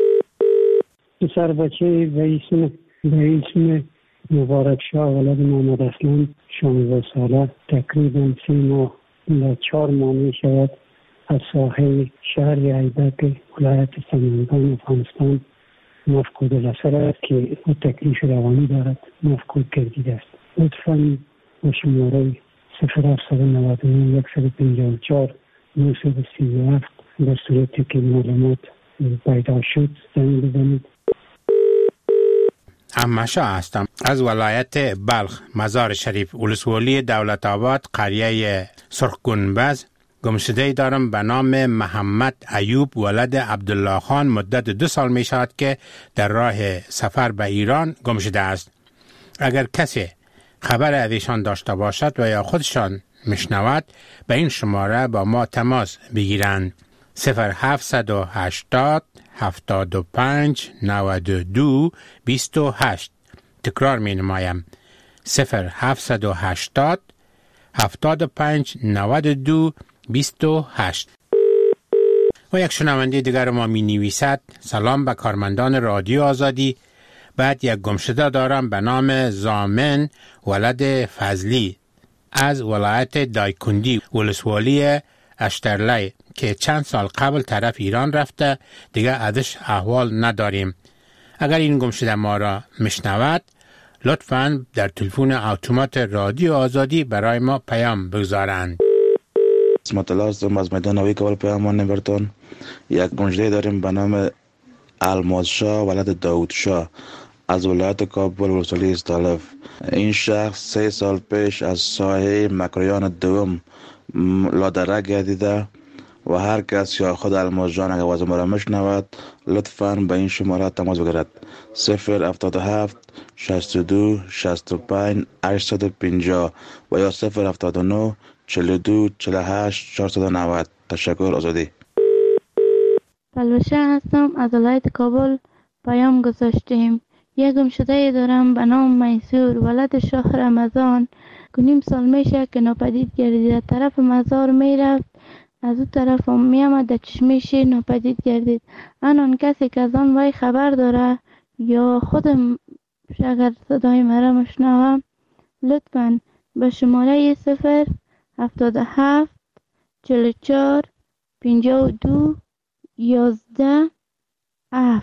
پسر بچه به اسم به اسم مبارک شاه ولد محمد اسلام شانزده ساله تقریبا سه ماه و چهار ماه می شود از ساحل شهر ایبک ولایت سمنگان افغانستان مفقود الاثر است که او تکلیف روانی دارد مفقود گردیده است. لطفاً با شماره صفر هفت نه نه یک پنج چهار نه سه هفت در صورتی که معلومات پیدا شد زنگ بزنید. امشا هستم از ولایت بلخ مزار شریف ولسوالی دولت آباد قریه سرخ گنبز. گمشده دارم به نام محمد ایوب ولد عبدالله خان. مدت دو سال می شود که در راه سفر به ایران گمشده است. اگر کسی خبر از ایشان داشته باشد و یا خودشان میشنود به این شماره با ما تماس بگیرند. صفر هفت هشتاد هفتاد و پنج نود و دو بیست و هشت. تکرار می نمایم صفر هفت هشتاد هفتاد و پنج نود و دو بیست و هشت. و یک شنونده دیگر ما می نویسد سلام به کارمندان رادیو آزادی. بعد یک گمشده دارم به نام زامن ولد فضلی از ولایت دایکندی ولسوالی اشترلی که چند سال قبل طرف ایران رفته دیگه ازش احوال نداریم. اگر این گمشده ما را میشنود لطفاً در تلفن اتومات رادیو آزادی برای ما پیام بگذارند. اسمت الله هستم از میدان نوی کابل پیامان نمبرتون. یک گمشده داریم به نام الماس شاه ولد داود شاه از ولایت کابل ولسوالی استالف. این شخص سه سال پیش از سایه مکریان دوم لادره گردیده و هر کس یا خود الماس جان اگر وضع مرا میشنود لطفاً به این شماره تماس بگیرد: صفر هفتاد و هفت شصت و دو شصت و پنج هشتصد و پنجاه و یا صفر هفتاد و نه چهل و دو چهل و هشت چهارصد و نود. تشکر. آزادی. پلوشه هستم، از ولایت کابل پیام گذاشتیم. یک گمشده دارم به نام میسور، ولد شهر رمضان، که نیم سال میشه که ناپدید گردید. طرف مزار میرفت، از اون طرف هم میامد، در چشمه شیر ناپدید گردید. آن کسی که از آن وی خبر داره یا خودم اگر صدای مرا مشنوم لطفاً به شماره صفر هفتاد و هفت چهل و چهار پنجاه و دو یازده هفت.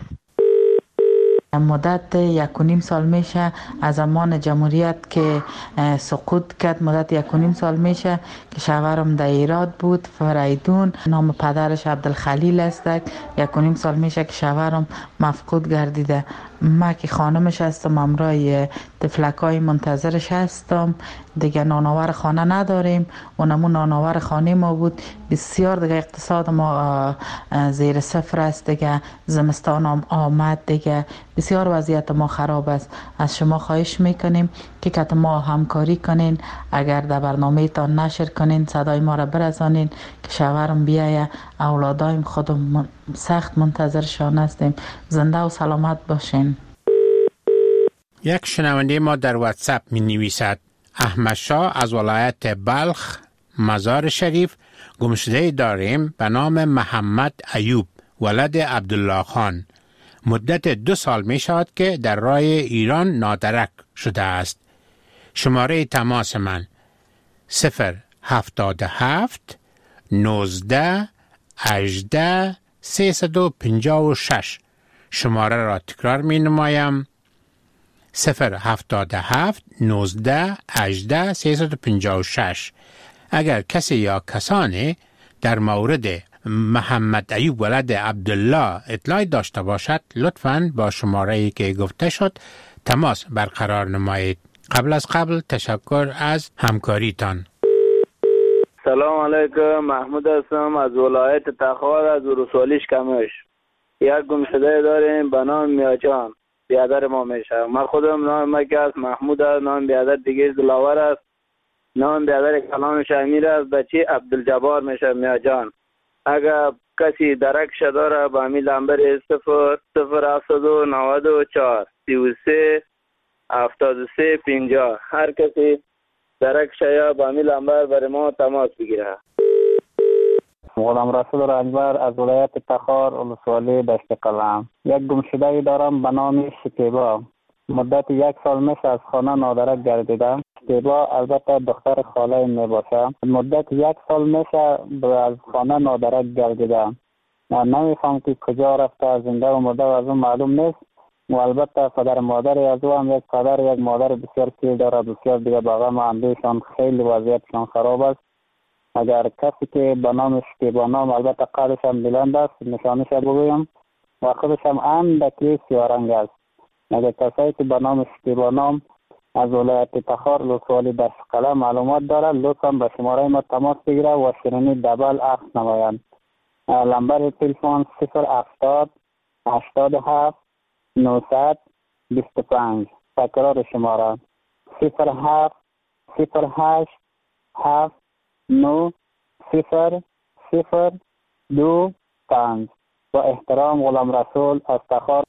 مدت یک و نیم سال میشه از زمان جمهوریت که سقوط کرد، مدت یک و نیم سال میشه که شوهرم در ایراد بود، فریدون، نام پدرش عبدالخلیل است. یک و نیم سال میشه که شوهرم مفقود گردیده. ما که خانمش هستم، امرای طفلکای منتظرش هستم. دیگه نانآور خانه نداریم، اونمون نانآور خانه ما بود. بسیار دیگه اقتصاد ما زیر صفر است، دیگه زمستان هم آمد، دیگه بسیار وضعیت ما خراب است. از شما خواهش میکنیم که که ما همکاری کنین، اگر در برنامه تان نشر کنین، صدای ما را برسانین که شوهرم بیایه. اولادایم خودم سخت منتظرشان هستیم. زنده و سلامت باشین. یک شنونده ما در واتساپ می نویسد: احمد شاه از ولایت بلخ مزار شریف گمشده داریم به نام محمد ایوب ولد عبدالله خان. مدت دو سال می شود که در راه ایران نادرک شده است. شماره تماس من صفر هفتاد و هفت نوزده هجده سیصد و پنجاه و شش. شماره را تکرار می نمایم: صفر هفتاد و هفت نوزده هجده سیصد و پنجاه و شش. اگر کسی یا کسانی در مورد محمد ایوب ولد عبدالله اطلاعی داشته باشد لطفاً با شماره‌ای که گفته شد تماس برقرار نمایید. قبل از قبل تشکر از همکاریتان. سلام علیکم، محمود هستم از ولایت تخار از ولسوالی کمش. یک گمشده داریم به نام میاجان، بیادر ما میشه. من خودم نام مکه است، محمود است. نام بیادر دیگه دلاور است. نام بیادر کلامش امیر است. بچه عبدالجبار میشه میاجان. اگر کسی درکش داره با امی لنبر صفر صفر هفتاد و نود و چهار سی و سه هفتاد و سه پنجاه. هر کسی درکش یا با امی لنبر برای ما تماس بگیره. غلام رسول رنجبر از ولایت تخار ولسوالی دشت قلم. یک گمشده دارم به نام شکیبا. مدت یک سال میشه از خانه نادرک گردیدم. شکیبا البته دختر خاله می باشه. مدت یک سال میشه از خانه نادرک گردیدم. من نمیفهم که کجا رفته، زنده و مرده و از اون معلوم نیست. و البته پدر مادر از او هم یک پدر یک مادر بسیار پیر داره. بسیار دیگه باقا ما اندیشان خیلی وضعیتشان خراب است. اگر کسی که به نامش که با نام البته قدش هم بلند است نشانش بگویم و خودش هم اندکی سیارنگ است. اگر کسی که به نامش که با نام از ولایت تخار ولسوالی دشت قلم معلومات داره لطفا به شماره ما تماس بگیره و شیرینی دبل عکس نمایند. لمبر تلفن صفر هفتاد هشتاد و هفت نهصد بیست و پنج. تکرار شماره صفر هفت صفر هشت هفت نو صفر صفر دو پنج. با احترام غلام رسول از تخار.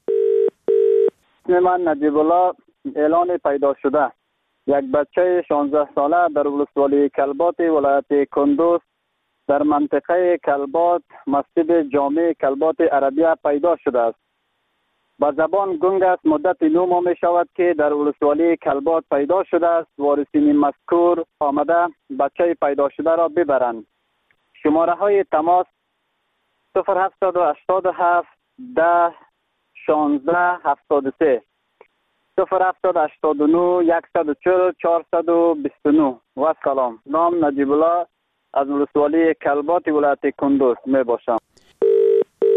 من نجیب الله اعلان پیدا شده. یک بچه شانزده ساله در ولسوالی کلبات ولایت کندوز در منطقه کلبات مسجد جامع کلبات عربیه پیدا شده است. با زبان گنگ است. مدت نو ماه می شود که در ولسوالی کلبات پیدا شده است. وارثین مذکور آمده بچه پیدا شده را ببرند. شماره های تماس صفر هفتاد و هشتاد و هفت ده شانزده هفتاد و سه صفر هفتاد هشتاد و نه یکصد و چهل چهارصد و بیست و نه. و سلام. نام نجیب الله از ولسوالی کلبات ولایت کندوز می باشم.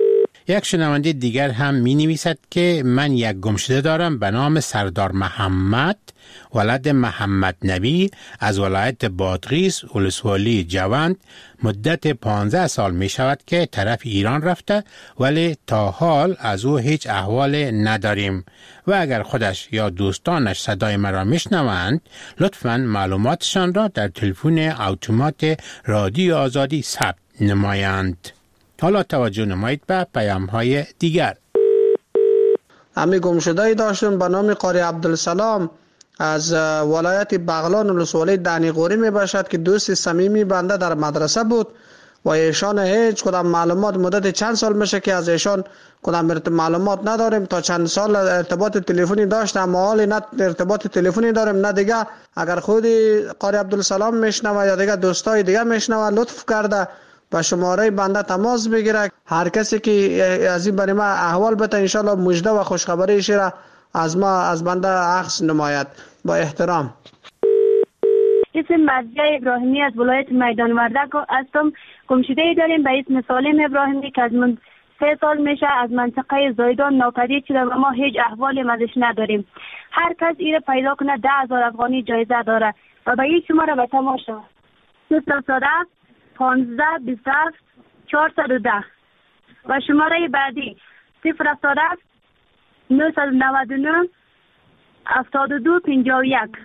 یک شنونده دیگر هم می نویسد که من یک گمشده دارم به نام سردار محمد ولد محمد نبی از ولایت بادغیس ولسوالی جوند. مدت پانزده سال می شود که طرف ایران رفته ولی تا حال از او هیچ احوال نداریم و اگر خودش یا دوستانش صدای مرا میشنوند لطفاً معلوماتشان را در تلفن اتومات رادیو آزادی ثبت نمایند. حالا توجه نمایید به پیام های دیگر. امی گمشده داشتم به نام قاری عبدالسلام از ولایت بغلان ولسوالی دنیقوری می باشد که دوست صمیمی بنده در مدرسه بود و ایشان هیچ کدام معلومات مدت چند سال میشه که از ایشان کدام معلومات نداریم. تا چند سال ارتباط تلفنی داشتم اما حالی نه ارتباط تلفنی داریم نه دیگه. اگر خودی قاری عبدالسلام میشنوه یا دیگه دوستای دیگه میشنوه لطف کرده با شماره بنده تماس بگیره. هر کسی که از این برای ما احوال بده انشالله مژده و خوشخبری را از ما از بنده عکس نماید. با احترام. اسم مرضیه ابراهیمی از ولایت میدان وردک هستم. گمشده‌ای داریم به اسم سالم ابراهیمی که از من سه سال میشه از منطقه زایدان ناپدید شده و ما هیچ احوالی ازش نداریم. هر کس ایره پیدا کنه ده هزار افغانی جایزه داره و به این شماره به تماشا صفر پانزده بیست و هفت چهارصد و ده و شماره بعدی صفر هفت نهصد و نود و نه هفتاد و دو پنجاه و یک.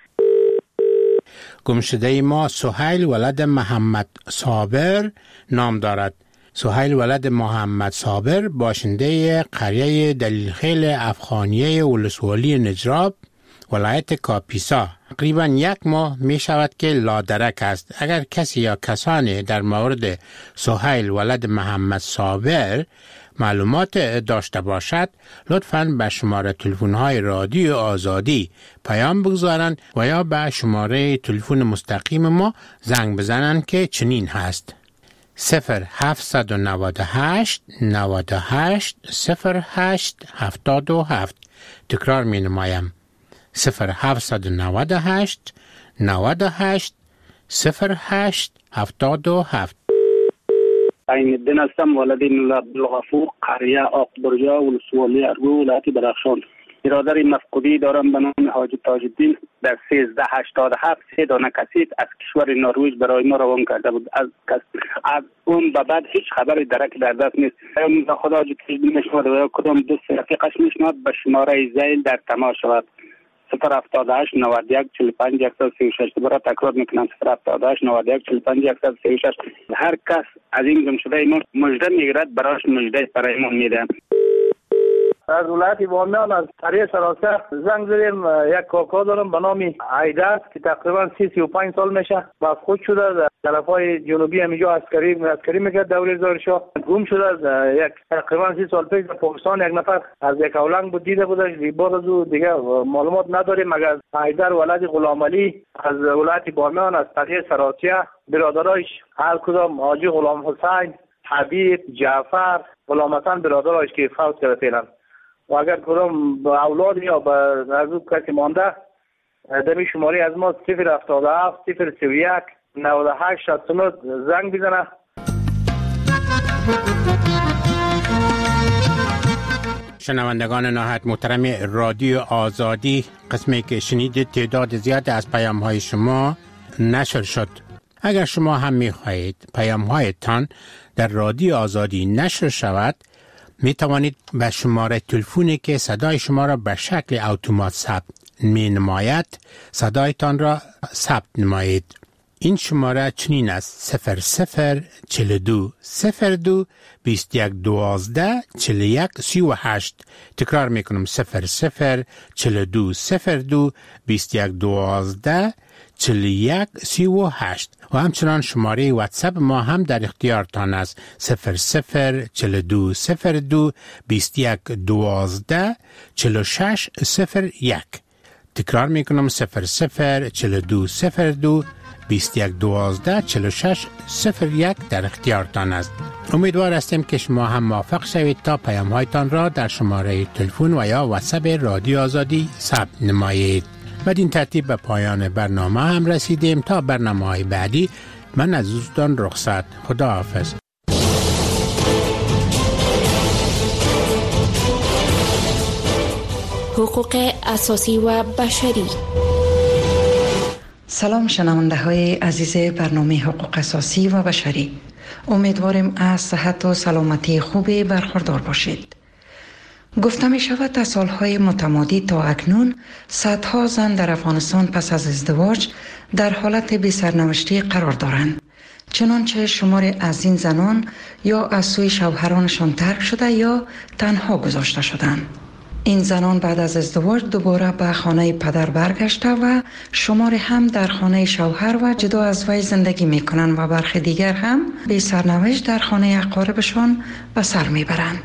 گمشده ما سهیل ولد محمد صابر نام دارد. سهیل ولد محمد صابر باشنده قریه دلیلخیل افغانیه ولسوالی نجراب ولایت کاپیسا تقریبا یک ماه می شود که لادرک است. اگر کسی یا کسانی در مورد سهیل ولد محمد صابر معلومات داشته باشد لطفاً به شماره تلفن‌های رادیو آزادی پیام بگذارند و یا به شماره تلفن مستقیم ما زنگ بزنند که چنین هست: صفر هفت نه هشت نه هشت صفر هشت هفتاد و هفت. تکرار می نمایم: صفر هفت نه هشت نه هشت صفر هشت هفتاد و هفت. عین الدین هستم، ولد عبدالغفور قریه آق برجا ولسوالی ارگو ولایت بدخشان. برادر مفقودی دارم به نام حاجی تاج الدین در سیزده هشتاد و هفت سه دانه کسیت از کشور نروژ برای ما روان کرده بود. از از اون به بعد هیچ خبری درک در دست نیست. خدا حاجی تاج الدین میشود و کدام دوست رفیقش میشود به شماره زیل در تماس شود: صفر هفتاد و هشت نود و یک چهل و پنج صد و سی و شش. دوباره تکرار میکنم: صفر هفتاد و هشت نود و یک چهل و پنج صد و سی و شش. هر کس از این گمشده ما مژده میگیرد برایش مژده برای ما میده. از ولایت بامیان از قریه سراسر زنگ زدیم. یک کاکا دارم به نام عیدر که تقریبا سی سی و پنج سال میشه مفقود شده در طرفای جنوبی همینجا عسکری عسکری میکرد دوره زار شاه. گم شده از یک تقریبا سی سال پیش در پاکستان یک نفر از یک اولنگ بود دیده بودش. بعد از او دیگه معلومات نداریم مگر عیدر ولد غلام علی از ولایت بامیان از قریه سراسیه برادرایش هر کدام حاجی غلام حسین، حبیب، جعفر، غلام حسن برادرایش که فوت کرده فعلا. و اگر کدام اولاد یا به از او کسی مانده دمی شماری از ما صفر هفتاد و هفت صفر سی و یک نود و هشت شصت و نه زنگ بزنه. شنوندگان نهایت محترم رادیو آزادی، قسمی که شنیدید تعداد زیاد از پیام های شما نشر شد. اگر شما هم می خواهید پیام هایتان در رادیو آزادی نشر شود می توانید به شماره تلفنی که صدای شما را به شکل اتومات ثبت می نماید صدایتان را ثبت نمایید. این شماره چنین است: صفر صفر چهل و دو صفر دو بیست و یک دوازده چهل و یک سی و هشت. تکرار می کنم: صفر صفر چهل و دو صفر دو بیست و یک دوازده چهل و یک سی و هشت. و همچنان شماره واتساپ ما هم در اختیارتان است: صفر صفر چهل و دو صفر دو بیست و یک دوازده چهل و شش صفر یک. تکرار می کنم: صفر صفر چهل و دو صفر دو بیست و یک دوازده چهل و شش صفر یک در اختیارتان است. امیدوار هستیم که شما هم موفق شوید تا پیام هایتان را در شماره تلفن و یا واتساپ رادیو آزادی ثبت نمایید. بدین ترتیب به پایان برنامه هم رسیدیم. تا برنامه های بعدی من از دوستان رخصت. خدا حافظ. حقوق اساسی و بشری. سلام شنونده های عزیز برنامه حقوق اساسی و بشری، امیدواریم از صحت و سلامتی خوبی برخوردار باشید. گفته می شود از سالهای متمادی تا اکنون صدها زن در افغانستان پس از ازدواج در حالت بی سرنوشتی قرار دارند، چنانچه شمار از این زنان یا از سوی شوهرانشان ترک شده یا تنها گذاشته شدند. این زنان بعد از ازدواج دوباره به خانه پدر برگشته و شمار هم در خانه شوهر و جدا از وی زندگی می کنند و برخی دیگر هم به سرنوشت در خانه اقاربشان به سر می برند.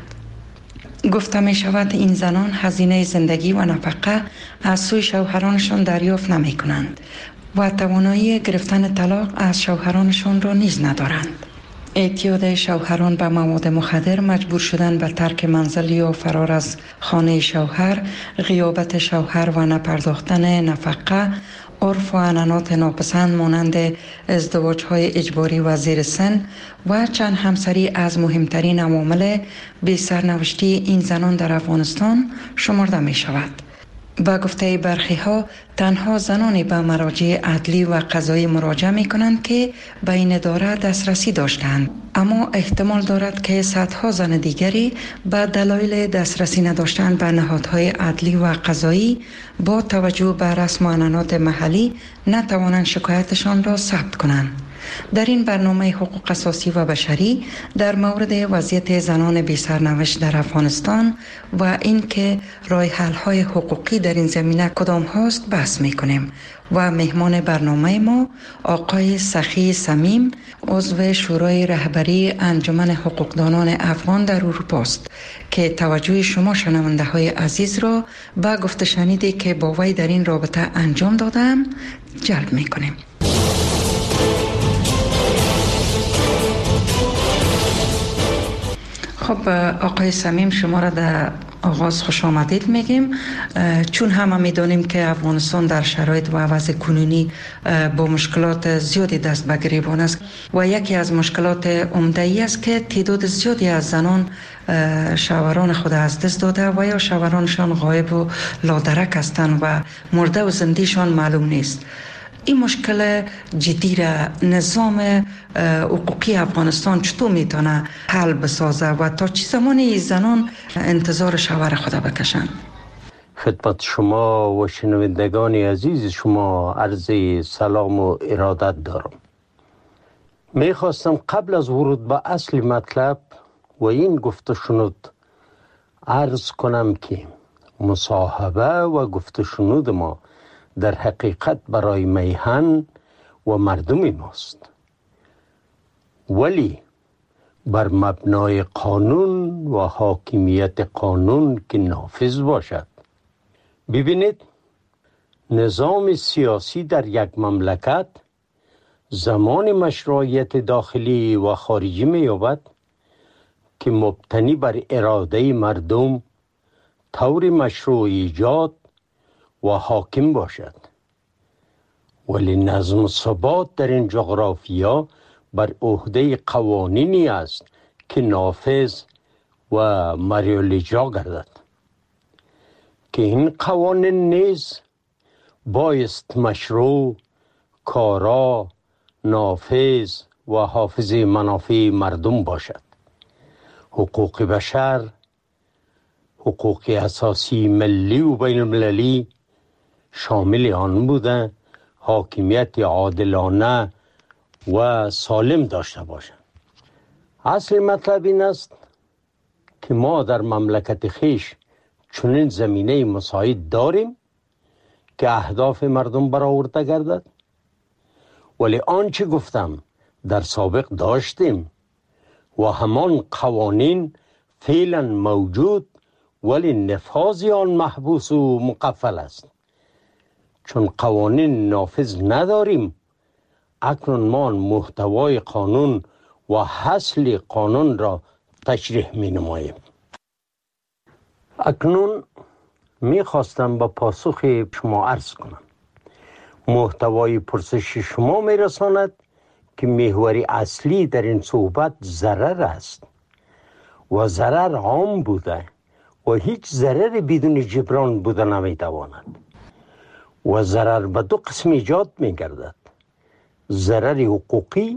گفته می شود این زنان هزینه زندگی و نفقه از سوی شوهرانشان دریافت نمی کنند و توانایی گرفتن طلاق از شوهرانشان را نیز ندارند. اعتیاد شوهران به مواد مخدر، مجبور شدن به ترک منزل یا فرار از خانه شوهر، غیابت شوهر و نپرداختن نفقه، عرف و عنعنات ناپسند مانند ازدواج‌های اجباری و زیر سن و چند همسری از مهمترین عوامل بی سرنوشتی این زنان در افغانستان شمرده می شود. با گفته برخی ها تنها زنانی به مراجع عدلی و قضایی مراجعه می کنند که به این اداره دسترسی داشتند، اما احتمال دارد که صدها زن دیگری به دلایل دسترسی نداشتن به نهادهای عدلی و قضایی با توجه به رسم و عنعنات محلی نتوانند شکایتشان را ثبت کنند. در این برنامه حقوق اساسی و بشری در مورد وضعیت زنان بی سرنوشت در افغانستان و اینکه راه حل های حقوقی در این زمینه کدام هاست بحث می کنیم و مهمان برنامه ما آقای سخی صمیم، عضو شورای رهبری انجمن حقوقدانان افغان در اروپا است که توجه شما شنونده های عزیز را به گفته شنیدی که با وی در این رابطه انجام دادم جلب می کنیم. خب آقای صمیم، شما را در آغاز خوش آمدید میگیم، چون همه میدانیم که افغانستان در شرایط و وضع کنونی با مشکلات زیادی دست به گریبان است و یکی از مشکلات عمده ای است که تعداد زیادی از زنان شوهران خود از دست داده و یا شوهرانشان غایب و لادرک هستند و مرده و زندهشان معلوم نیست. این مشکل جدی را نظام حقوقی افغانستان چطور میتونه حل بسازه و تا چه زمانی زنان انتظار شوهر خود بکشن؟ خدمت شما و شنوندگان عزیز شما عرض سلام و ارادت دارم. میخواستم قبل از ورود به اصل مطلب و این گفته شنود عرض کنم که مصاحبه و گفته شنود ما در حقیقت برای میهن و مردم ماست، ولی بر مبنای قانون و حاکمیت قانون که نافذ باشد. ببینید، نظام سیاسی در یک مملکت زمان مشروعیت داخلی و خارجی می‌یابد که مبتنی بر اراده مردم طور مشروع ایجاد و حاکم باشد، ولی نظم و ثبات در این جغرافیا بر عهده قوانینی است که نافذ و مریال اجرا گردد که این قوانین نیز بایست مشروع، کارا، نافذ و حافظ منافع مردم باشد. حقوق بشر، حقوق اساسی ملی و بین المللی شامل آن بودند حاکمیت عادلانه و سالم داشته باشند. اصل مطلب این است که ما در مملکت خیش چنین زمینه مساعد داریم که اهداف مردم برآورده گردد، ولی آنچه گفتم در سابق داشتیم و همان قوانین فعلا موجود، ولی نفاذ آن محبوس و مقفل است. چون قوانین نافذ نداریم، اکنون ما محتوای قانون و حاصل قانون را تشریح می نماییم. اکنون می خواستم با پاسخ شما عرض کنم. محتوای پرسش شما می رساند که محور اصلی در این صحبت ضرر است و ضرر عام بوده، و هیچ ضرر بدون جبران بوده نمیتواند و ضرر به دو قسم ایجاد میگردد: ضرر حقوقی،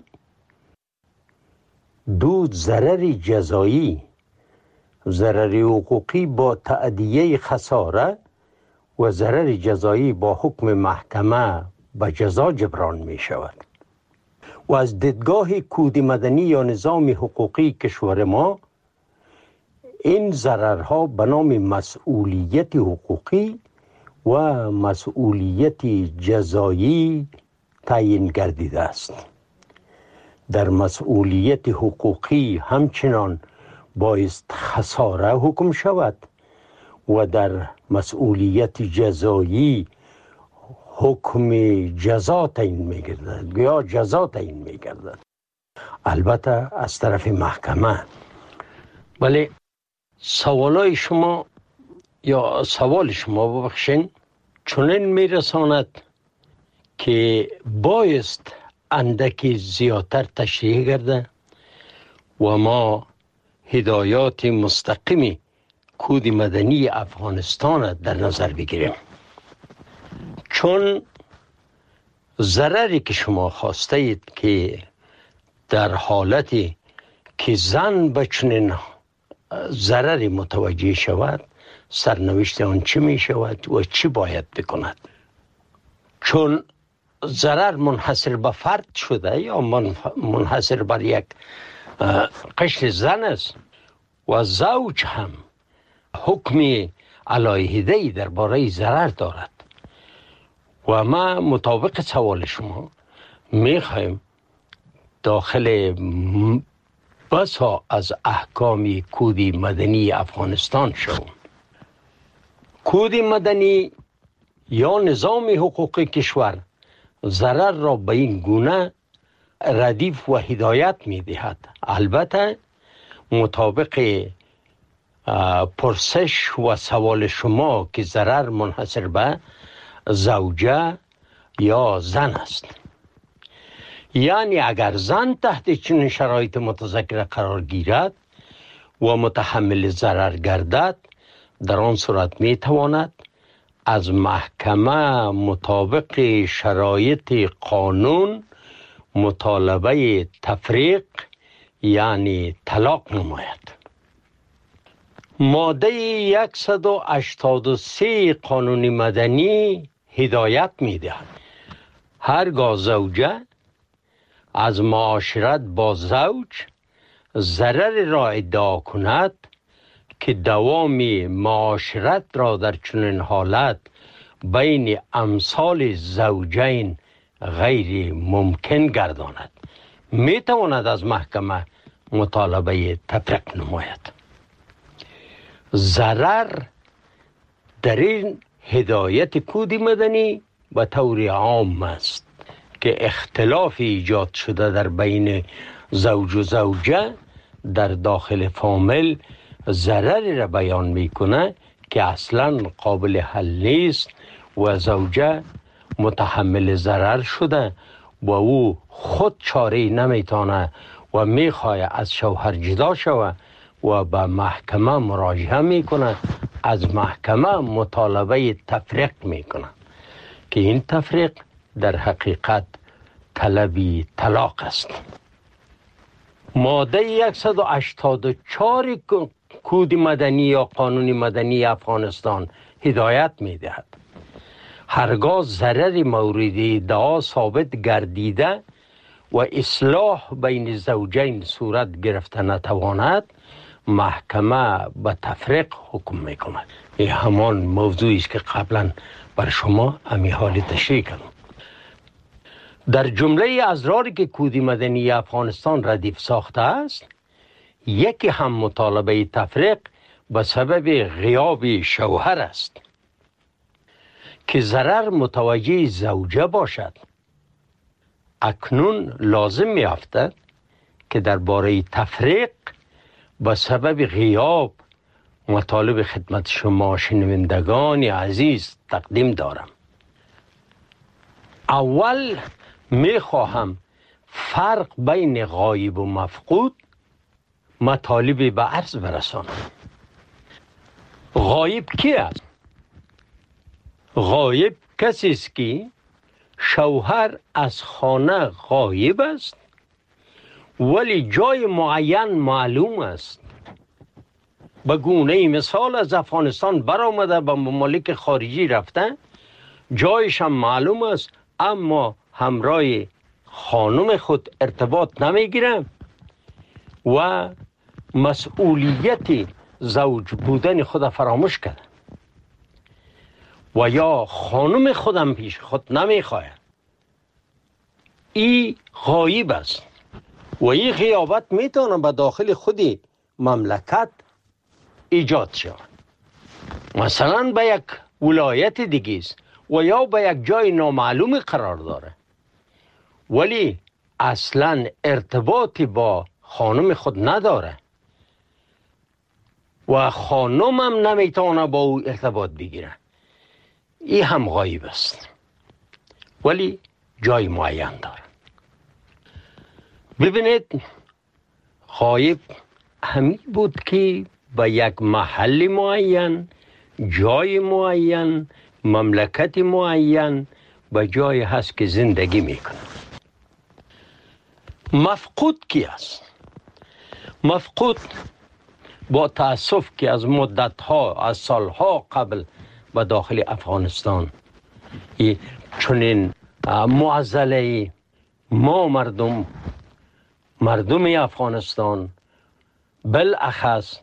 دو ضرر جزایی. ضرر حقوقی با تأدیه خساره و ضرر جزایی با حکم محکمه به جزا جبران می شود. و از دیدگاه کود مدنی یا نظام حقوقی کشور ما، این ضررها به نام مسئولیت حقوقی و مسئولیت جزایی تعیین گردیده است. در مسئولیت حقوقی همچنان بایست خساره حکم شود و در مسئولیت جزایی حکم جزا تعیین می‌گردد یا جزا تعیین می‌گردد، البته از طرف محکمه. ولی سوالای شما یا سوال شما ببخشین چنین میرساند که بایست اندکی زیادتر تشریح گرده و ما هدایات مستقیم کود مدنی افغانستان در نظر بگیریم، چون ضرری که شما خواسته اید که در حالتی که زن به چنین ضرری متوجه شود، سرنوشت آن چی می شود و چی باید بکند. چون ضرر منحصر به فرد شده یا منحصر بر یک قشر زن است و زوج هم حکم علیحده‌ای درباره ضرر دارد و ما مطابق سوال شما میخوایم داخل بسا از احکام کود مدنی افغانستان شوم. کود مدنی یا نظام حقوقی کشور ضرر را به این گونه ردیف و هدایت می دهد. البته مطابق پرسش و سوال شما که ضرر منحصر به زوجه یا زن است، یعنی اگر زن تحت چنین شرایط متذکره قرار گیرد و متحمل ضرر گردد، در آن صورت می تواند از محکمه مطابق شرایط قانون مطالبه تفریق یعنی طلاق نماید. ماده صد و هشتاد و سه قانون مدنی هدایت می دهد هرگاه زوجه از معاشرت با زوج ضرر را ادعا کند که دوام معاشرت را در چنین حالت بین امثال زوجین غیر ممکن گرداند، می تواند از محکمه مطالبه تفریق نماید. ضرر در این هدایت کود مدنی به طور عام است که اختلاف ایجاد شده در بین زوج و زوجه در داخل فامیل ضرری را بیان میکنه که اصلا قابل حل نیست و زوجه متحمل ضرر شده و او خود چاره نمیتونه و میخواه از شوهر جدا شود و به محکمه مراجعه میکنه، از محکمه مطالبه تفریق میکنه که این تفریق در حقیقت طلبی طلاق است. ماده صد و هشتاد و چهار کود مدنی یا قانون مدنی افغانستان هدایت میدهد هرگاه ضرر مورد ادعا ثابت گردیده و اصلاح بین زوجین صورت گرفته نتواند، محکمه به تفریق حکم میکند. این همان موضوعی است که قبلا بر شما امی حال تشریح کردم. در جمله ازراری که کود مدنی افغانستان ردیف ساخته است، یکی هم مطالبه تفریق به سبب غیاب شوهر است که ضرر متوجه زوجه باشد. اکنون لازم می افتد که درباره تفریق به سبب غیاب مطالب خدمت شما شنوندگان عزیز تقدیم دارم. اول می خواهم فرق بین غایب و مفقود مطالب به عرض برسانم. غایب کی است؟ غایب کسی است که شوهر از خانه غایب است ولی جای معین معلوم است. به گونه مثال از افغانستان برآمده به ممالک خارجی رفته، جایش هم معلوم است اما همراه خانم خود ارتباط نمیگیره و مسئولیت زوج بودن خود فراموش کرده و یا خانم خودم پیش خود نمیخواه. این غایب است و این غیابت میتونه به داخل خودی مملکت ایجاد شود. مثلا به یک ولایت دیگه است و یا به یک جای نامعلوم قرار داره ولی اصلا ارتباطی با خانم خود نداره و خانم هم نمیتونه با او ارتباط بگیره. این هم غایب است ولی جای معین داره. ببینید غایب همین بود که به یک محل معین، جای معین، مملکت معین به جای هست که زندگی میکنه. مفقود کی است؟ مفقود با تأسف که از مدتها از سالها قبل به داخل افغانستان چنین معضله ما مردم مردم افغانستان بالاخص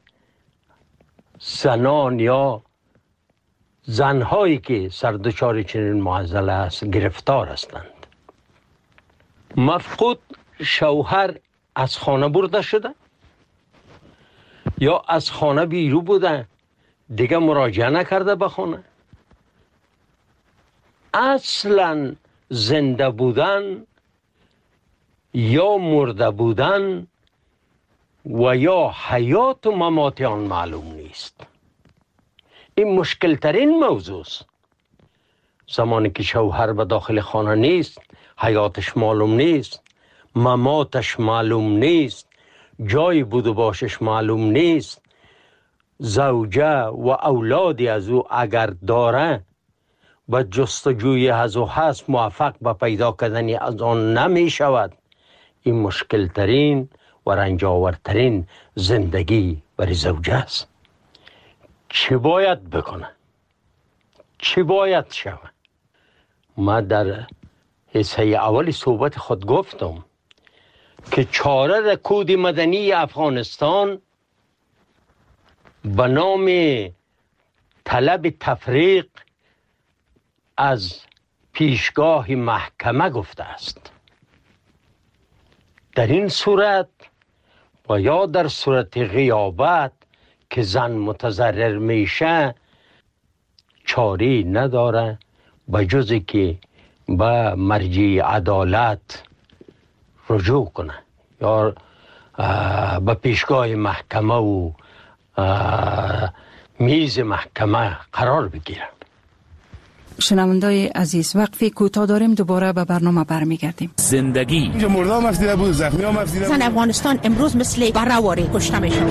زنان یا زنهایی که سردچار چنین معضله است گرفتار هستند. مفقود شوهر از خانه برده شده یا از خانه بیرون بوده دیگه مراجعه نکرده به خانه. اصلا زنده بودن یا مرده بودن و یا حیات و ممات آن معلوم نیست. این مشکل ترین موضوع است. زمانی که شوهر به داخل خانه نیست، حیاتش معلوم نیست، مماتش معلوم نیست، جای بود و باشش معلوم نیست، زوجه و اولادی از او اگر داره به جستجوی از او هست موفق به پیدا کردن از آن نمی شود. این مشکل ترین و رنجاورترین زندگی برای زوجه است. چی باید بکنه؟ چی باید شود؟ ما در حصه اول صحبت خود گفتم که چاره کود مدنی افغانستان به نام طلب تفریق از پیشگاه محکمه گفته است. در این صورت و یا در صورت غیابت که زن متضرر میشه چاری نداره به جز که به مرجع عدالت رجوع کنه یا به پیشگاه محکمه و میز محکمه قرار بگیره. شنوندای عزیز وقفی کوتاه داریم، دوباره به برنامه برمیگردیم. زندگی اینجا مردم افسیده بود، زخمی هم افسیده بود. زن افغانستان امروز مثل برهواری کشته میشن.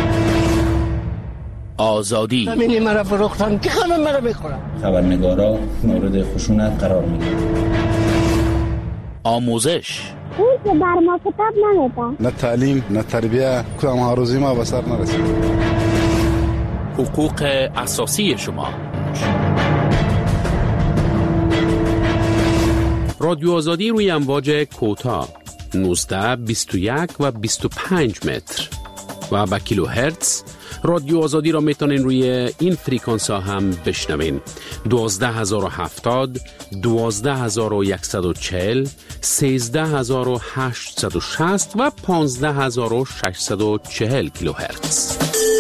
آزادی زمینی مرا فروختن که همه مرا میخورن. خبرنگارا مورد خشونت قرار میگیرن. آموزش اون که بر ما کتاب نمیده. نه تعلیم نه تربیه، کدام ها روزی ما به سر نرسید. حقوق اساسی شما. رادیو آزادی روی امواج کوتاه نوزده، بیست و یک و بیست و پنج متر و با کیلو هرتز. رادیو آزادی را میتونین روی این فریکانس ها هم بشنوین: دوازده هزار و هفتاد، دوازده هزار و صد و چهل، سیزده هزار و هشتصد و شصت و پانزده هزار و ششصد و چهل کیلو هرتز.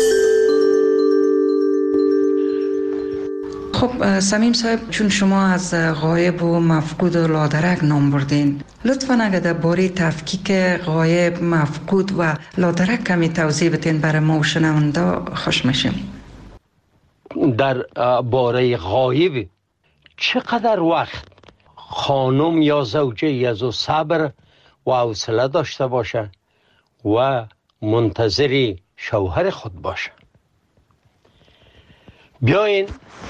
خب سمیم صاحب، چون شما از غایب و مفقود و لادرک نام بردین، لطفاً اگر درباره تفکیک غایب، مفقود و لادرک کمی توضیح بدین برای ما و شنونده خوش میشیم. در باره غایب چقدر وقت خانم یا زوجه از او صبر و حوصله داشته باشه و منتظر شوهر خود باشه؟ بیاین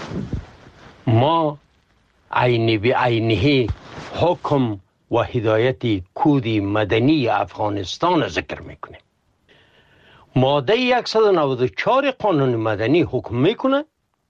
ما عینی به عینی حکم و هدایت کود مدنی افغانستان ذکر میکنه. ماده صد و نود و چهار قانون مدنی حکم میکنه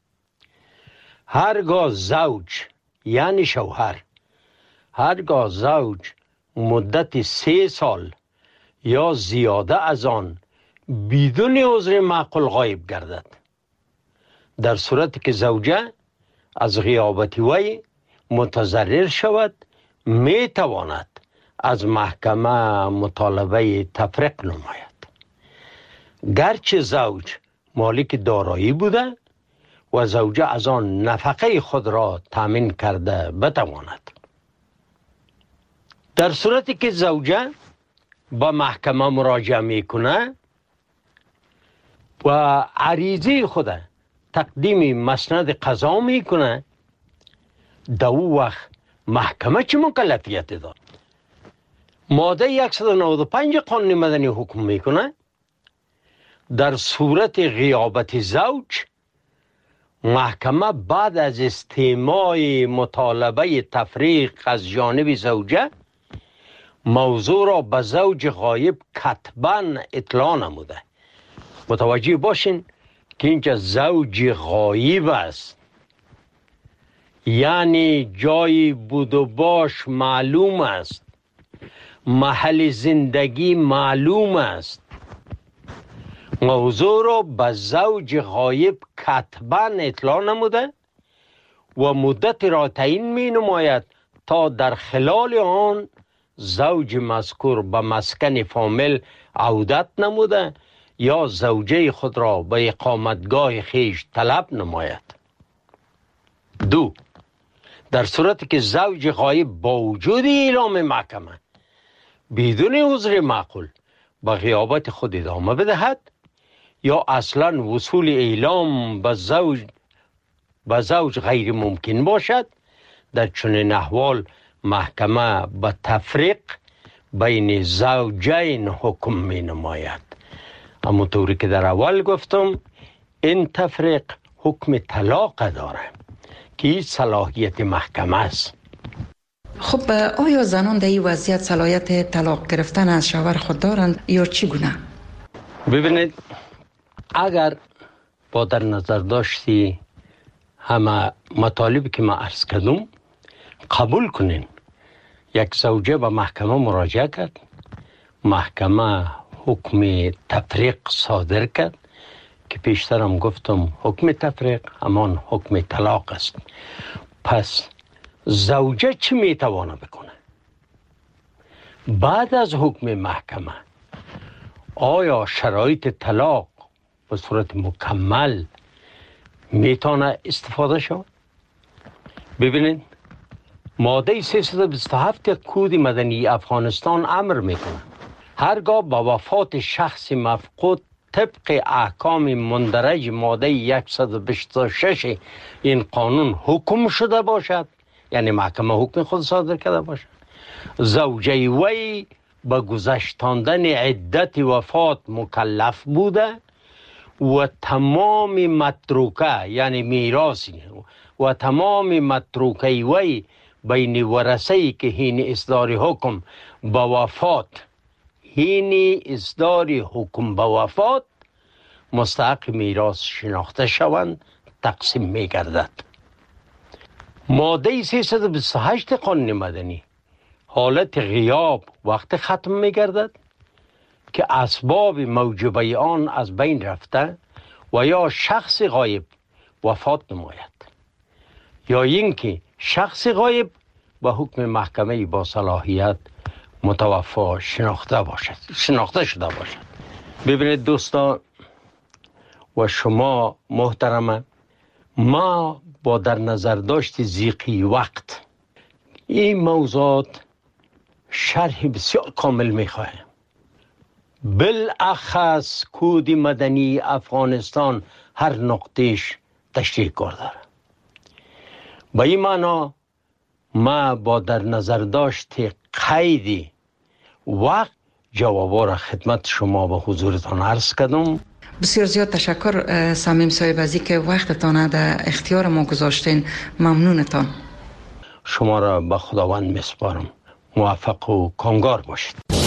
هرگاه زوج یعنی شوهر هرگاه زوج مدت سه سال یا زیاده از آن بدون عذر معقول غایب گردد، در صورتی که زوجه از غیابت وی متضرر شود می تواند از محکمه مطالبه تفریق نماید. گرچه زوج مالک دارایی بوده و زوجه از آن نفقه خود را تامین کرده بتواند. در صورتی که زوجه با محکمه مراجعه میکنه و عریضه خود تقدیم مسند قضا میکنه، در او وقت محکمه چه مکلفیت داد؟ ماده صد و نود و پنج قانون مدنی حکم میکنه در صورت غیابت زوج محکمه بعد از استماع مطالبه تفریق از جانب زوجه موضوع را به زوج غایب کتباً اطلاع نموده. متوجه باشین که اینجا زوج غایب است، یعنی جای بود و باش معلوم است، محل زندگی معلوم است. موضوع را به زوج غایب کتباً اطلاع نموده و مدت را تعیین می نماید تا در خلال آن زوج مذکور به مسکن فامیل عودت نموده یا زوجه خود را به اقامتگاه خیش طلب نماید. دو، در صورتی که زوج غایب با وجود اعلام محکمه بدون عذر معقول به غیابت خود ادامه بدهد یا اصلا وصول اعلام به زوج به زوج غیر ممکن باشد، در چنین احوال محکمه به تفریق بین زوجین حکم می نماید. اما طوری که در اول گفتم این تفریق حکم طلاق داره که این صلاحیت محکمه است. خب آیا زنان در این وضعیت صلاحیت طلاق گرفتن از شوهر خود دارند یا چگونه؟ ببینید، اگر با در نظر داشتی همه مطالبی که ما عرض کردم قبول کنین، یک زوجه به محکمه مراجعه کرد، محکمه حکم تفریق صادر کرد که پیشترم گفتم حکم تفریق همان حکم طلاق است. پس زوجه چی میتوانه بکنه؟ بعد از حکم محکمه آیا شرایط طلاق به صورت مکمل میتونه استفاده شود؟ ببینید، ماده سیصد و بیست و هفت کود مدنی افغانستان امر میکنه هرگاه با وفات شخص مفقود طبق احکام مندرج ماده صد و بیست و شش این قانون حکم شده باشد، یعنی محکمه حکم خود صادر کرده باشد، زوجه وی به گذشتاندن عدت وفات مکلف بوده و تمام متروکه یعنی میراثی و تمام متروکه وی بین ورثه‌ای که هین اصدار حکم به وفات هین اصدار حکم به وفات مستحق میراث شناخته شوند تقسیم می گردد. ماده سیصد و بیست و هشت قانون مدنی حالت غیاب وقت ختم می گردد که اسباب موجبه آن از بین رفته و یا شخص غایب وفات نماید یا اینکه شخص غایب به حکم محکمه با صلاحیت متوفا شناخته باشد شناخته شده باشد. ببینید دوستان و شما محترمه، ما با در نظر داشت ضیقی وقت این موضوعات شرح بسیار کامل میخواهیم. بالاخص کود مدنی افغانستان هر نقطهش تشریح کرده. با این معنا ما با در نظر داشت قید وقت جوابا را خدمت شما به حضورتان عرض کردم. بسیار زیاد تشکر صمیم صاحب از اینکه وقتتان در اختیار ما گذاشتین. ممنونتان. شما را به خداوند میسپارم. موفق و کامگار باشید.